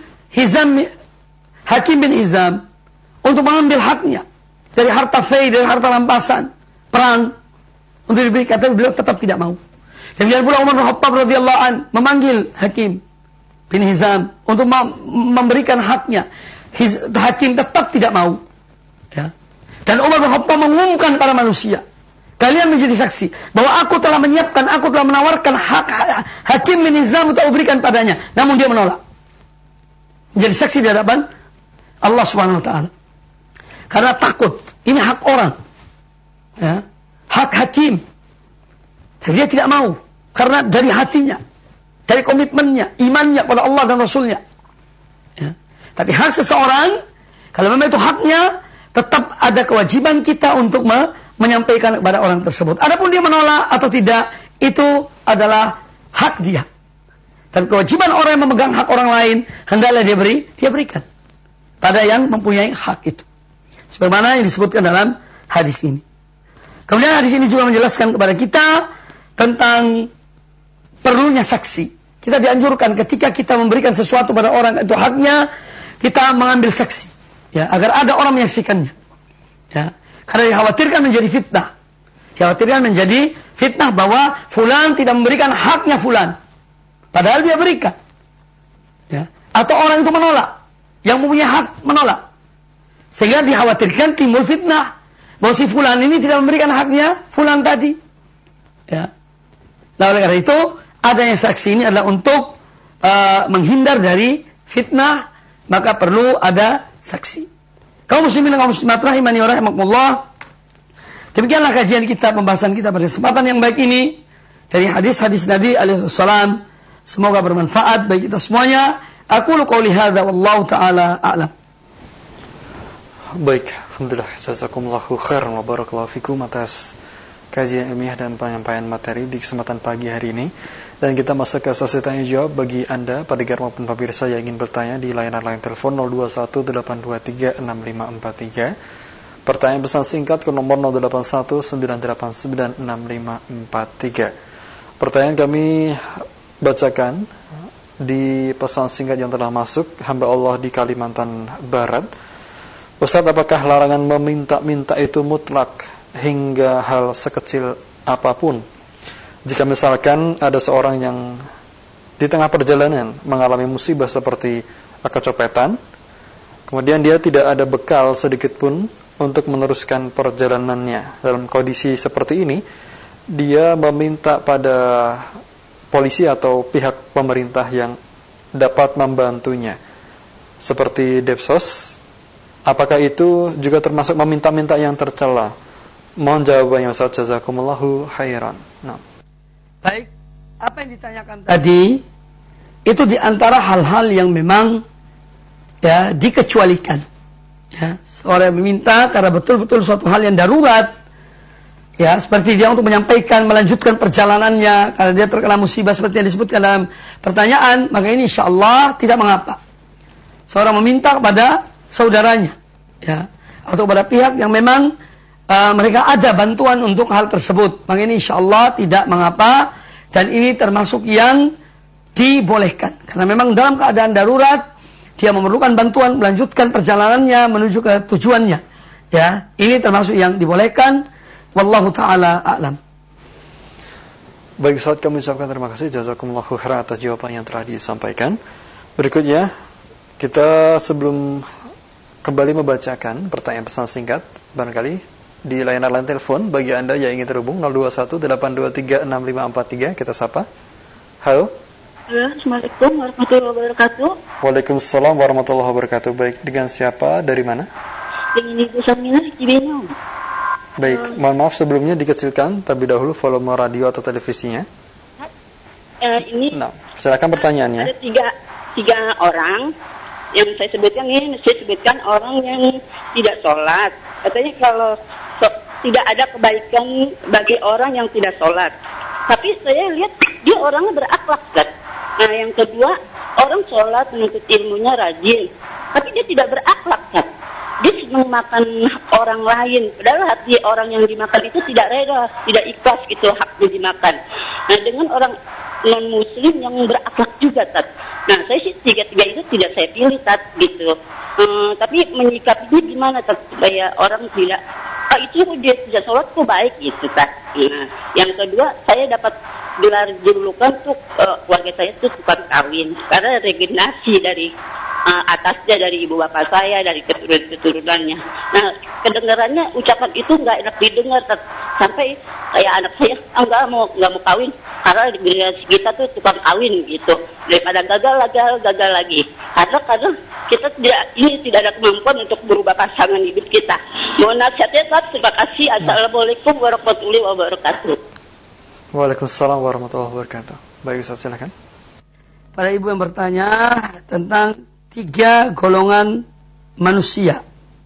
Hakim bin Hizam untuk mengambil haknya dari harta fai, dari harta rampasan perang untuk diberikan, tapi beliau tetap tidak mau. Demikian pula Umar bin Khattab radhiyallahu an memanggil Hakim bin Hizam untuk memberikan haknya. Hakim tetap tidak mau. Ya. Dan Umar bin Khattab mengumumkan para manusia, kalian menjadi saksi bahwa aku telah menyiapkan, aku telah menawarkan hak Hakim bin Hizam untuk berikan padanya, namun dia menolak. Menjadi saksi di hadapan Allah Subhanahu wa taala. Karena takut, ini hak orang. Ya. Hak hakim. Tapi dia tidak mau karena dari hatinya, dari komitmennya, imannya pada Allah dan Rasulnya. Ya. Tapi hak seseorang, kalau memang itu haknya, tetap ada kewajiban kita untuk menyampaikan kepada orang tersebut. Adapun dia menolak atau tidak, itu adalah hak dia. Dan kewajiban orang yang memegang hak orang lain, hendaklah dia berikan pada yang mempunyai hak itu. Sebagaimana yang disebutkan dalam hadis ini. Kemudian hadis ini juga menjelaskan kepada kita tentang perlunya saksi. Kita dianjurkan ketika kita memberikan sesuatu pada orang, itu haknya, kita mengambil saksi. Ya, agar ada orang menyaksikannya. Ya, karena dikhawatirkan menjadi fitnah. Dikhawatirkan menjadi fitnah bahwa fulan tidak memberikan haknya fulan. Padahal dia berikan. Ya. Atau orang itu menolak. Yang mempunyai hak menolak. Sehingga dikhawatirkan timbul fitnah. Bahwa si fulan ini tidak memberikan haknya fulan tadi. Ya. Nah, oleh karena itu, adanya saksi ini adalah untuk menghindar dari fitnah. Maka perlu ada saksi. Kaum muslimin dan kaum muslimat rahimani wa rahimakumullah. Demikianlah kajian kita, pembahasan kita pada kesempatan yang baik ini. Dari hadis-hadis Nabi alaihissalam. Semoga bermanfaat bagi kita semuanya. Aqulu qouli hadza wallahu taala a'lam. Baik, alhamdulillah, jazakumullahu khairan wa barakallahu fikum atas kajian ilmiah dan penyampaian materi di kesempatan pagi hari ini. Dan kita masuk ke sesi tanya jawab bagi Anda pendengar maupun pemirsa yang ingin bertanya di layanan line telepon 0218236543. Pertanyaan pesan singkat ke nomor 0819896543. Pertanyaan kami bacakan di pesan singkat yang telah masuk. Hamba Allah di Kalimantan Barat. Ustaz, apakah larangan meminta-minta itu mutlak hingga hal sekecil apapun? Jika misalkan ada seorang yang di tengah perjalanan mengalami musibah seperti kecopetan, kemudian dia tidak ada bekal sedikit pun untuk meneruskan perjalanannya. Dalam kondisi seperti ini, dia meminta pada polisi atau pihak pemerintah yang dapat membantunya, seperti Depsos. Apakah itu juga termasuk meminta-minta yang tercela? Mohon jawabannya Ustaz, jazakumullahu khairan. Nah. Baik, apa yang ditanyakan tadi itu diantara hal-hal yang memang ya dikecualikan. Ya, seorang yang meminta karena betul-betul suatu hal yang darurat. Ya, seperti dia untuk menyampaikan, melanjutkan perjalanannya karena dia terkena musibah seperti yang disebutkan dalam pertanyaan, maka ini insyaallah tidak mengapa. Seorang meminta kepada saudaranya, ya, atau kepada pihak yang memang mereka ada bantuan untuk hal tersebut, maka ini insyaallah tidak mengapa dan ini termasuk yang dibolehkan karena memang dalam keadaan darurat dia memerlukan bantuan melanjutkan perjalanannya menuju ke tujuannya. Ya, ini termasuk yang dibolehkan. Wallahu ta'ala a'lam. Baik, Ustaz, kami ucapkan terima kasih, jazakumullahu khairan atas jawaban yang telah disampaikan. Berikutnya, kita sebelum kembali membacakan pertanyaan pesan singkat, barangkali di layanan telepon bagi Anda yang ingin terhubung 0218236543, kita sapa. Halo. Assalamualaikum warahmatullahi wabarakatuh. Waalaikumsalam warahmatullahi wabarakatuh. Baik, dengan siapa, dari mana? Dengan Ibu Saminah di Cibinong. Baik, mohon maaf sebelumnya dikecilkan terlebih dahulu volume radio atau televisinya. Ini. Nah, silakan pertanyaannya. Ada tiga orang yang saya sebutkan ini. Saya sebutkan orang yang tidak sholat. Katanya kalau tidak ada kebaikan bagi orang yang tidak sholat. Tapi saya lihat dia orangnya berakhlak, Ustaz. Nah, yang kedua, orang sholat menuntut ilmunya rajin, tapi dia tidak berakhlak, Ustaz. Dia senang makan orang lain, padahal hati orang yang dimakan itu tidak rela, tidak ikhlas gitu haknya dimakan. Nah, dengan orang non-muslim yang berakhlak juga, Tat. Nah, saya sih tiga-tiga itu tidak saya pilih, Tat, gitu. Tapi menyikapinya gimana, Tat, supaya orang tidak, itu dia tidak sholat kok baik gitu, Tat. Nah, yang kedua, saya dapat gelar julukan tuh keluarga saya tuh tukang kawin, karena regenerasi dari atasnya, dari ibu bapak saya, dari keturunan-keturunannya. Nah, kedengarannya ucapan itu nggak enak didengar, Tat. Sampai kayak anak saya nggak mau kawin karena generasi kita tuh tukang kawin gitu, daripada gagal lagi karena kita tidak ada kemampuan untuk berubah pasangan hidup kita. Mohon nasihatnya, Tat. Terima kasih. Assalamualaikum warahmatullahi wabarakatuh. Waalaikumsalam warahmatullahi wabarakatuh. Baik, Ustaz, silakan. Pada ibu yang bertanya tentang 3 golongan manusia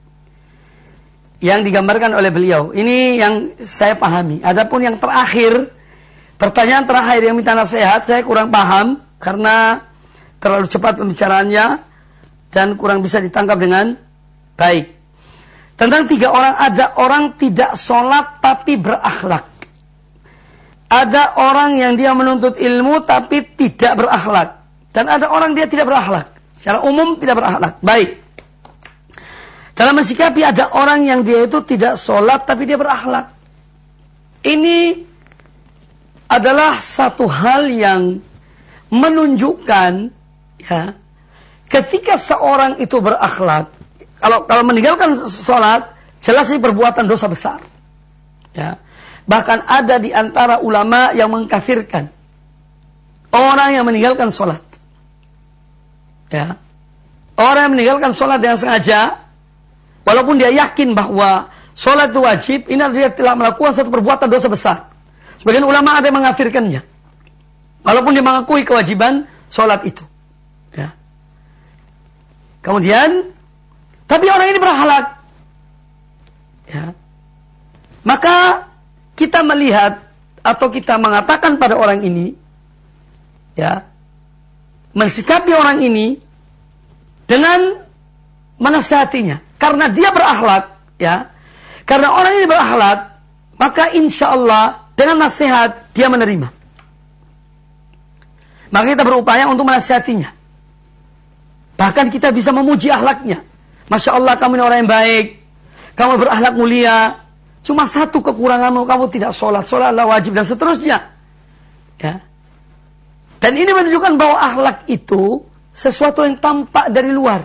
yang digambarkan oleh beliau, ini yang saya pahami. Adapun yang terakhir, pertanyaan terakhir yang minta nasihat, saya kurang paham karena terlalu cepat pembicaraannya dan kurang bisa ditangkap dengan baik. Tentang 3 orang, ada orang tidak sholat tapi berakhlak. Ada orang yang dia menuntut ilmu tapi tidak berakhlak. Dan ada orang dia tidak berakhlak. Secara umum tidak berakhlak. Baik. Dalam mensikapi ada orang yang dia itu tidak sholat tapi dia berakhlak. Ini adalah satu hal yang menunjukkan, ya, ketika seorang itu berakhlak, kalau meninggalkan sholat, jelas ini perbuatan dosa besar. Ya. Bahkan ada di antara ulama yang mengkafirkan orang yang meninggalkan sholat. Ya. Orang yang meninggalkan sholat dengan sengaja, walaupun dia yakin bahwa sholat itu wajib, ini dia telah melakukan satu perbuatan dosa besar. Sebagian ulama ada yang mengkafirkannya, walaupun dia mengakui kewajiban sholat itu. Ya. Kemudian, tapi orang ini berakhlak. Ya. Maka kita melihat atau kita mengatakan pada orang ini, ya, mensikapi orang ini dengan menasihatinya, karena dia berakhlak, ya, karena orang ini berakhlak, maka insya Allah dengan nasihat dia menerima. Maka kita berupaya untuk menasihatinya. Bahkan kita bisa memuji akhlaknya. Masya Allah, kamu ini orang yang baik, kamu berakhlak mulia. Cuma satu kekuranganmu, kamu tidak sholat. Sholat adalah wajib dan seterusnya. Ya. Dan ini menunjukkan bahwa akhlak itu sesuatu yang tampak dari luar,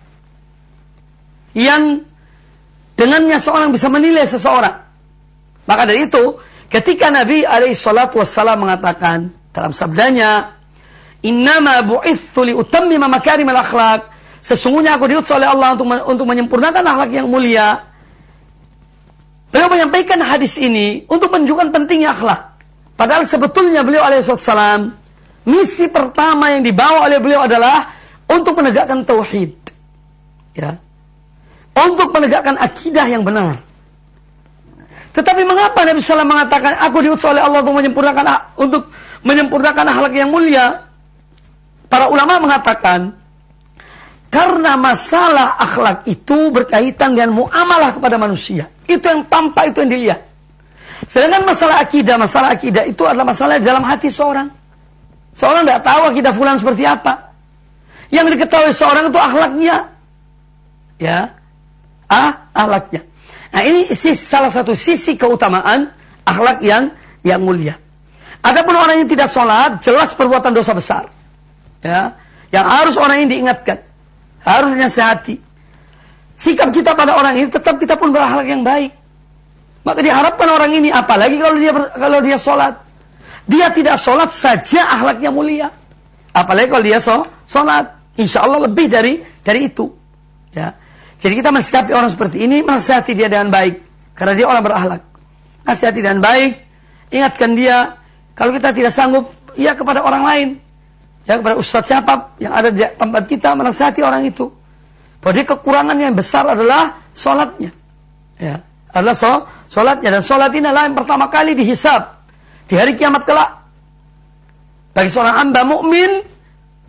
yang dengannya seorang bisa menilai seseorang. Maka dari itu, ketika Nabi SAW mengatakan dalam sabdanya, Innama bu'ithu liutammima makarimal akhlak, sesungguhnya aku diutus oleh Allah untuk menyempurnakan akhlak yang mulia. Beliau menyampaikan hadis ini untuk menunjukkan pentingnya akhlak. Padahal sebetulnya beliau alaihissalam, misi pertama yang dibawa oleh beliau adalah untuk menegakkan tauhid, ya, untuk menegakkan akidah yang benar. Tetapi mengapa Nabi SAW mengatakan aku diutus oleh Allah untuk menyempurnakan akhlak yang mulia? Para ulama mengatakan karena masalah akhlak itu berkaitan dengan muamalah kepada manusia. Itu yang tampak, itu yang dilihat. Sedangkan masalah akidah itu adalah masalah dalam hati seorang. Seorang tidak tahu akidah fulan seperti apa. Yang diketahui seorang itu akhlaknya. Ya. Akhlaknya. Nah, ini salah satu sisi keutamaan akhlak yang mulia. Adapun orang yang tidak sholat, jelas perbuatan dosa besar. Ya. Yang harus orang ini diingatkan. Harus dinasihati. Sikap kita pada orang ini tetap kita pun berakhlak yang baik. Maka diharapkan orang ini, apalagi kalau dia sholat, dia tidak sholat saja akhlaknya mulia. Apalagi kalau dia sholat, insya Allah lebih dari itu. Ya. Jadi kita mensikapi orang seperti ini, menasihati dia dengan baik, karena dia orang berakhlak. Nasihati dengan baik, ingatkan dia. Kalau kita tidak sanggup, ya kepada orang lain, ya kepada ustadz siapa yang ada di tempat kita, menasihati orang itu. Bahwa dia kekurangannya yang besar adalah sholatnya. Ya, adalah sholatnya. Dan sholat ini adalah yang pertama kali dihisab di hari kiamat kelak. Bagi seorang hamba mukmin,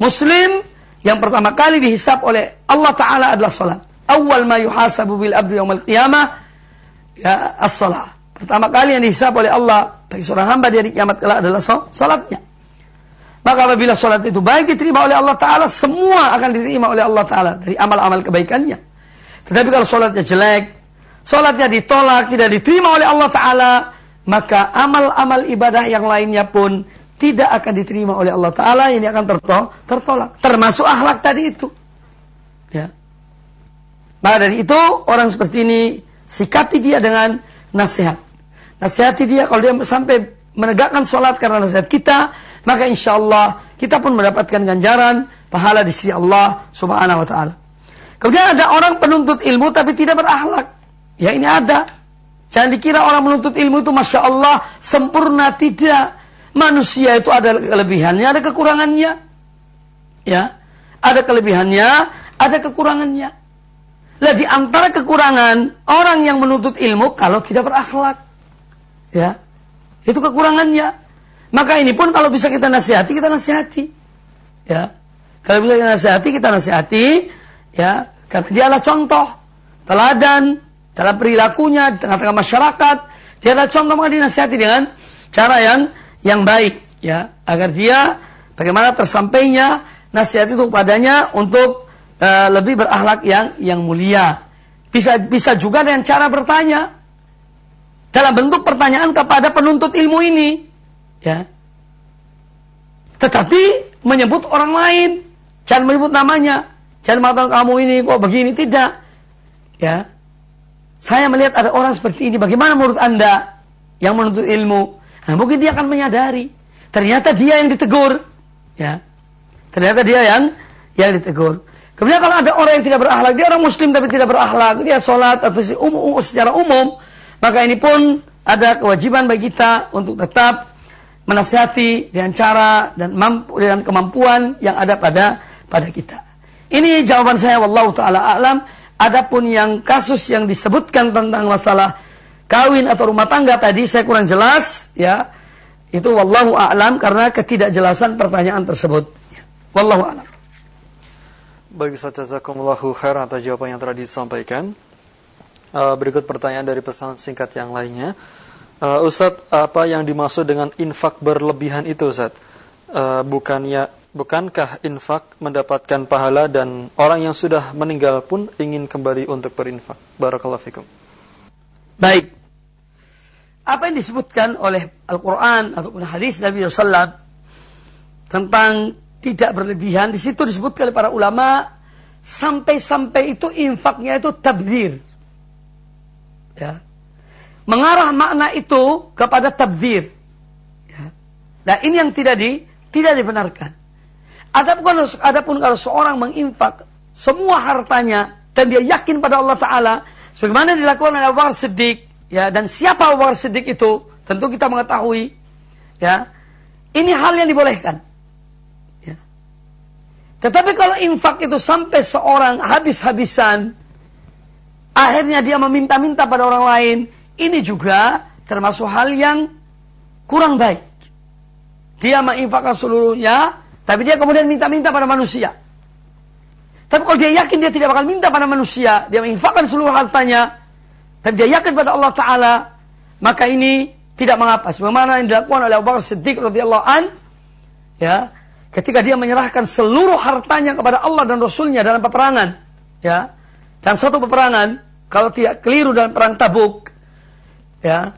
Muslim yang pertama kali dihisab oleh Allah Ta'ala adalah salat. Awal ma yuhasabu bil abdu yaumal qiyamah ya as-salah. Pertama kali yang dihisab oleh Allah bagi seorang hamba di hari kiamat kelak adalah salatnya. Maka apabila salat itu baik diterima oleh Allah Ta'ala, semua akan diterima oleh Allah Ta'ala dari amal-amal kebaikannya. Tetapi kalau salatnya jelek, salatnya ditolak, tidak diterima oleh Allah Ta'ala, maka amal-amal ibadah yang lainnya pun tidak akan diterima oleh Allah Ta'ala. Ini akan tertolak. Termasuk akhlak tadi itu. Ya. Maka dari itu, orang seperti ini, sikapi dia dengan nasihat. Nasihati dia, kalau dia sampai menegakkan sholat karena nasihat kita, maka insya Allah kita pun mendapatkan ganjaran, pahala di sisi Allah Subhanahu wa Ta'ala. Kemudian ada orang penuntut ilmu tapi tidak berakhlak. Ya ini ada. Jangan dikira orang menuntut ilmu itu Masya Allah sempurna, tidak. Manusia itu ada kelebihannya, ada kekurangannya. Ya, ada kelebihannya, ada kekurangannya. Lah di antara kekurangan orang yang menuntut ilmu kalau tidak berakhlak. Ya. Itu kekurangannya. Maka ini pun kalau bisa kita nasihati, kita nasihati. Ya. Kalau bisa kita nasihati, kita nasihati. Ya, karena dia adalah contoh teladan dalam perilakunya di tengah-tengah masyarakat. Dia adalah contoh, maka dinasihati dengan cara yang baik, ya, agar dia bagaimana tersampainya nasihat itu padanya untuk lebih berakhlak yang mulia. Bisa juga dengan cara bertanya dalam bentuk pertanyaan kepada penuntut ilmu ini, ya. Tetapi menyebut orang lain, jangan menyebut namanya, jangan mengatakan kamu ini kok begini, tidak, ya. Saya melihat ada orang seperti ini, bagaimana menurut Anda yang menuntut ilmu? Nah, mungkin dia akan menyadari ternyata dia yang ditegur, ya. Ternyata dia yang ditegur. Kemudian kalau ada orang yang tidak berakhlak, dia orang muslim tapi tidak berakhlak, dia sholat atau secara umum, maka ini pun ada kewajiban bagi kita untuk tetap menasihati dengan cara dan dengan kemampuan yang ada pada kita. Ini jawaban saya, wallahu taala a'lam. Adapun yang kasus yang disebutkan tentang masalah kawin atau rumah tangga tadi saya kurang jelas, ya. Itu wallahu a'lam karena ketidakjelasan pertanyaan tersebut. Wallahu a'lam. Baik, Ustaz, jazakumullahu khairan atas jawaban yang telah disampaikan. Berikut pertanyaan dari pesan singkat yang lainnya. Ustaz, apa yang dimaksud dengan infak berlebihan itu, Ustaz? Bukankah infak mendapatkan pahala dan orang yang sudah meninggal pun ingin kembali untuk berinfak? Barakallahu fikum. Baik. Apa yang disebutkan oleh Al-Quran ataupun hadis Nabi SAW tentang tidak berlebihan, di situ disebutkan oleh para ulama sampai-sampai itu infaknya itu tabdzir. Ya. Mengarah makna itu kepada tabdzir. Ya. Nah, ini yang tidak dibenarkan. Adapun kalau seorang menginfak semua hartanya dan dia yakin pada Allah Ta'ala, sebagaimana dilakukan oleh Abu Bakar Siddiq, ya, dan siapa Abu Bakar Siddiq itu, tentu kita mengetahui, ya, ini hal yang dibolehkan. Ya. Tetapi kalau infak itu sampai seorang habis-habisan, akhirnya dia meminta-minta pada orang lain, ini juga termasuk hal yang kurang baik. Dia menginfakkan seluruhnya, tapi dia kemudian minta-minta pada manusia. Tapi kalau dia yakin dia tidak bakal minta pada manusia, dia menginfakkan seluruh hartanya, tapi dia yakin pada Allah Ta'ala, maka ini tidak mengapa. Sebagaimana yang dilakukan oleh Abu Bakar Siddiq radhiyallahu an, ya, ketika dia menyerahkan seluruh hartanya kepada Allah dan Rasulnya dalam peperangan, ya, dalam satu peperangan, kalau tidak keliru dalam perang Tabuk, ya,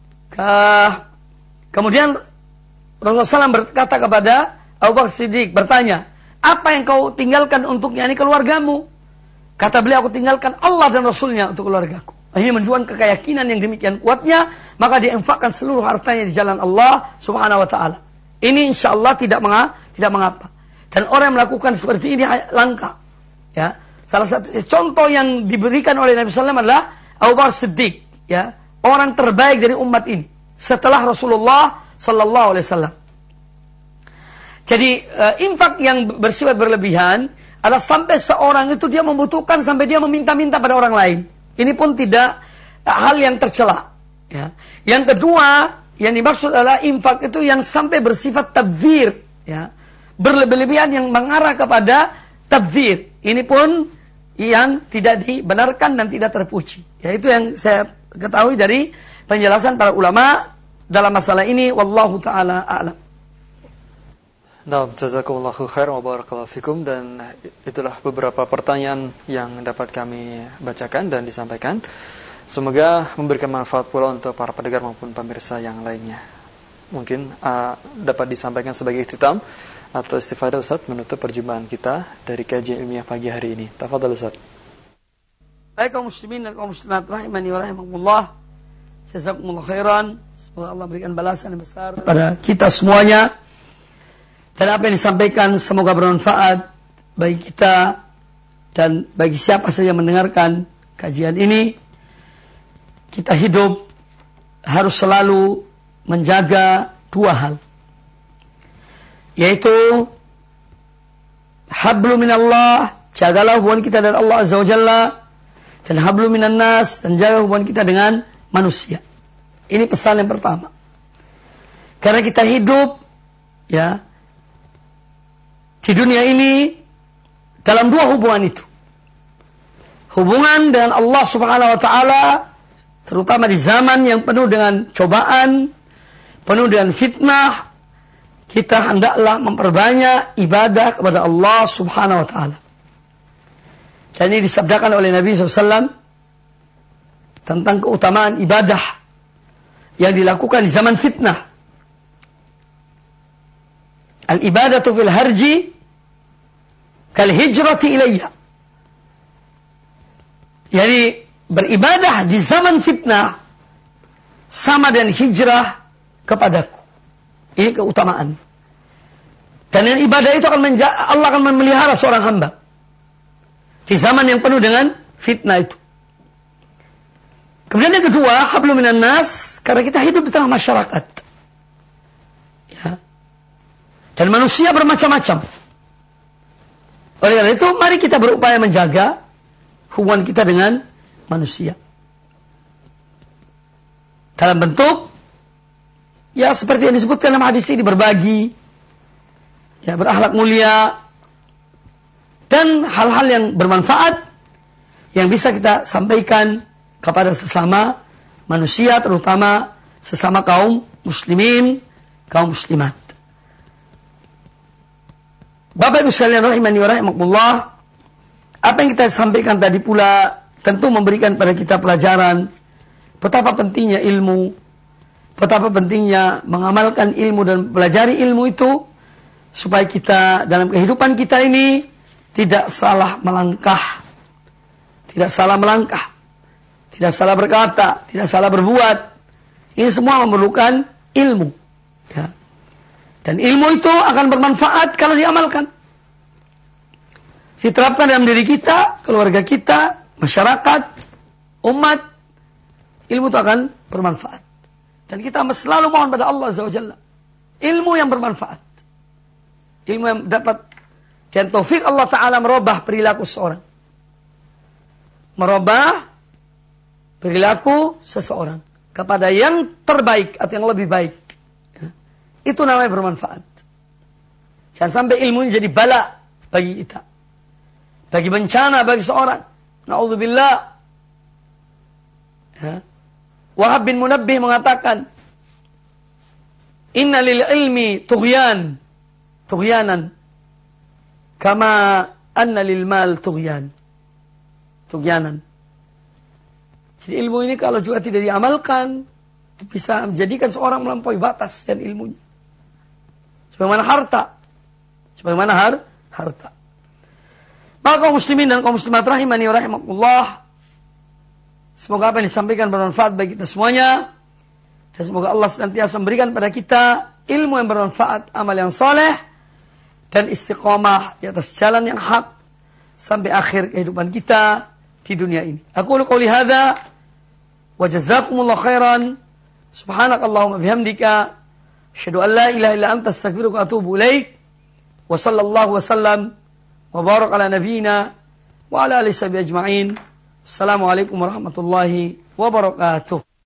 kemudian Rasulullah SAW berkata kepada Abu Bakar Siddiq, bertanya, apa yang kau tinggalkan untuknya ini keluargamu? Kata beliau, aku tinggalkan Allah dan Rasulnya untuk keluargaku. Ini menunjukkan keyakinan yang demikian kuatnya, maka dia infakkan seluruh hartanya di jalan Allah Subhanahu wa Ta'ala. Ini insya Allah tidak mengapa. Dan orang yang melakukan seperti ini langka. Ya, salah satu contoh yang diberikan oleh Nabi SAW adalah Abu Bakar Siddiq, ya, orang terbaik dari umat ini setelah Rasulullah Sallallahu Alaihi Wasallam. Jadi infak yang bersifat berlebihan adalah sampai seorang itu dia membutuhkan sampai dia meminta-minta pada orang lain. Ini pun tidak hal yang tercela. Ya. Yang kedua yang dimaksud adalah infak itu yang sampai bersifat tabdzir. Ya. berlebih-lebihan yang mengarah kepada tabdzir. Ini pun yang tidak dibenarkan dan tidak terpuji. Yaitu yang saya ketahui dari penjelasan para ulama dalam masalah ini. Wallahu ta'ala a'lam. Nah, jazakumullahu khair wa barakallahu fikum. Dan itulah beberapa pertanyaan yang dapat kami bacakan dan disampaikan. Semoga memberikan manfaat pula untuk para pendengar maupun pemirsa yang lainnya. Mungkin dapat disampaikan sebagai ikhtitam atau istifadah Ustaz menutup perjumpaan kita dari kajian ilmiah pagi hari ini. Tafadhal Ustaz. Baik kaum muslimin dan kaum muslimat rahimani wa rahimakumullah. Jazakumullah khairan. Semoga Allah berikan balasan yang besar pada kita semuanya. Dan apa yang disampaikan semoga bermanfaat bagi kita dan bagi siapa saja yang mendengarkan kajian ini. Kita hidup harus selalu menjaga dua hal, yaitu hablu minallah, jagalah hubungan kita dengan Allah Azza wa Jalla, dan hablu minan nas, dan jaga hubungan kita dengan manusia. Ini pesan yang pertama. Karena kita hidup ya di dunia ini dalam dua hubungan itu. Hubungan dengan Allah Subhanahu wa taala, terutama di zaman yang penuh dengan cobaan, penuh dengan fitnah, kita hendaklah memperbanyak ibadah kepada Allah Subhanahu wa taala. Dan ini disabdakan oleh Nabi SAW tentang keutamaan ibadah yang dilakukan di zaman fitnah. Al-ibadatu fil harji kal hijrati ilayya. Jadi beribadah di zaman fitnah sama dengan hijrah kepadaku. Ini keutamaan. Dan yang ibadah itu Allah akan memelihara seorang hamba di zaman yang penuh dengan fitnah itu. Kemudian yang kedua, hablum minan nas, karena kita hidup di tengah masyarakat. Ya. Dan manusia bermacam-macam. Oleh karena itu, mari kita berupaya menjaga hubungan kita dengan manusia. Dalam bentuk, ya seperti yang disebutkan dalam hadis ini, berbagi, ya berakhlak mulia, dan hal-hal yang bermanfaat yang bisa kita sampaikan kepada sesama manusia, terutama sesama kaum muslimin, kaum muslimat. Bapak Ibu sekalian rahimani wa rahimakumullah, apa yang kita sampaikan tadi pula tentu memberikan pada kita pelajaran betapa pentingnya ilmu, betapa pentingnya mengamalkan ilmu dan pelajari ilmu itu supaya kita dalam kehidupan kita ini tidak salah melangkah, tidak salah melangkah, tidak salah berkata, tidak salah berbuat. Ini semua memerlukan ilmu. Ya. Dan ilmu itu akan bermanfaat kalau diamalkan. Diterapkan dalam diri kita, keluarga kita, masyarakat, umat. Ilmu itu akan bermanfaat. Dan kita selalu mohon pada Allah Azza wa Jalla ilmu yang bermanfaat. Ilmu yang dapat dan taufik Allah Ta'ala merubah perilaku seorang. Merubah perilaku seseorang kepada yang terbaik atau yang lebih baik. Ya. Itu namanya bermanfaat. Jangan sampai ilmu ini jadi bala bagi kita, bagi bencana bagi seorang. Na'udzubillah. Ya. Wahab bin Munabbih mengatakan, inna lil ilmi tughyanan kama anna lil mal tughyanan. Jadi ilmu ini kalau juga tidak diamalkan, bisa menjadikan seorang melampaui batas dan ilmunya. Sebagaimana harta. Maka kaum muslimin dan kaum muslimat rahimani wa rahimakumullah, semoga apa yang disampaikan bermanfaat bagi kita semuanya. Dan semoga Allah senantiasa memberikan pada kita ilmu yang bermanfaat, amal yang soleh, dan istiqomah di atas jalan yang hak sampai akhir kehidupan kita di dunia ini. Aku qouli hadza wa jazakumullah khairan. Subhanakallahumma bihamdika asyhadu an la ilaha illa anta astaghfiruka wa atubu ilaik. Wa sallallahu wasallam wa barak ala nabiyyina wa ala alihi ajma'in. Assalamualaikum warahmatullahi wabarakatuh.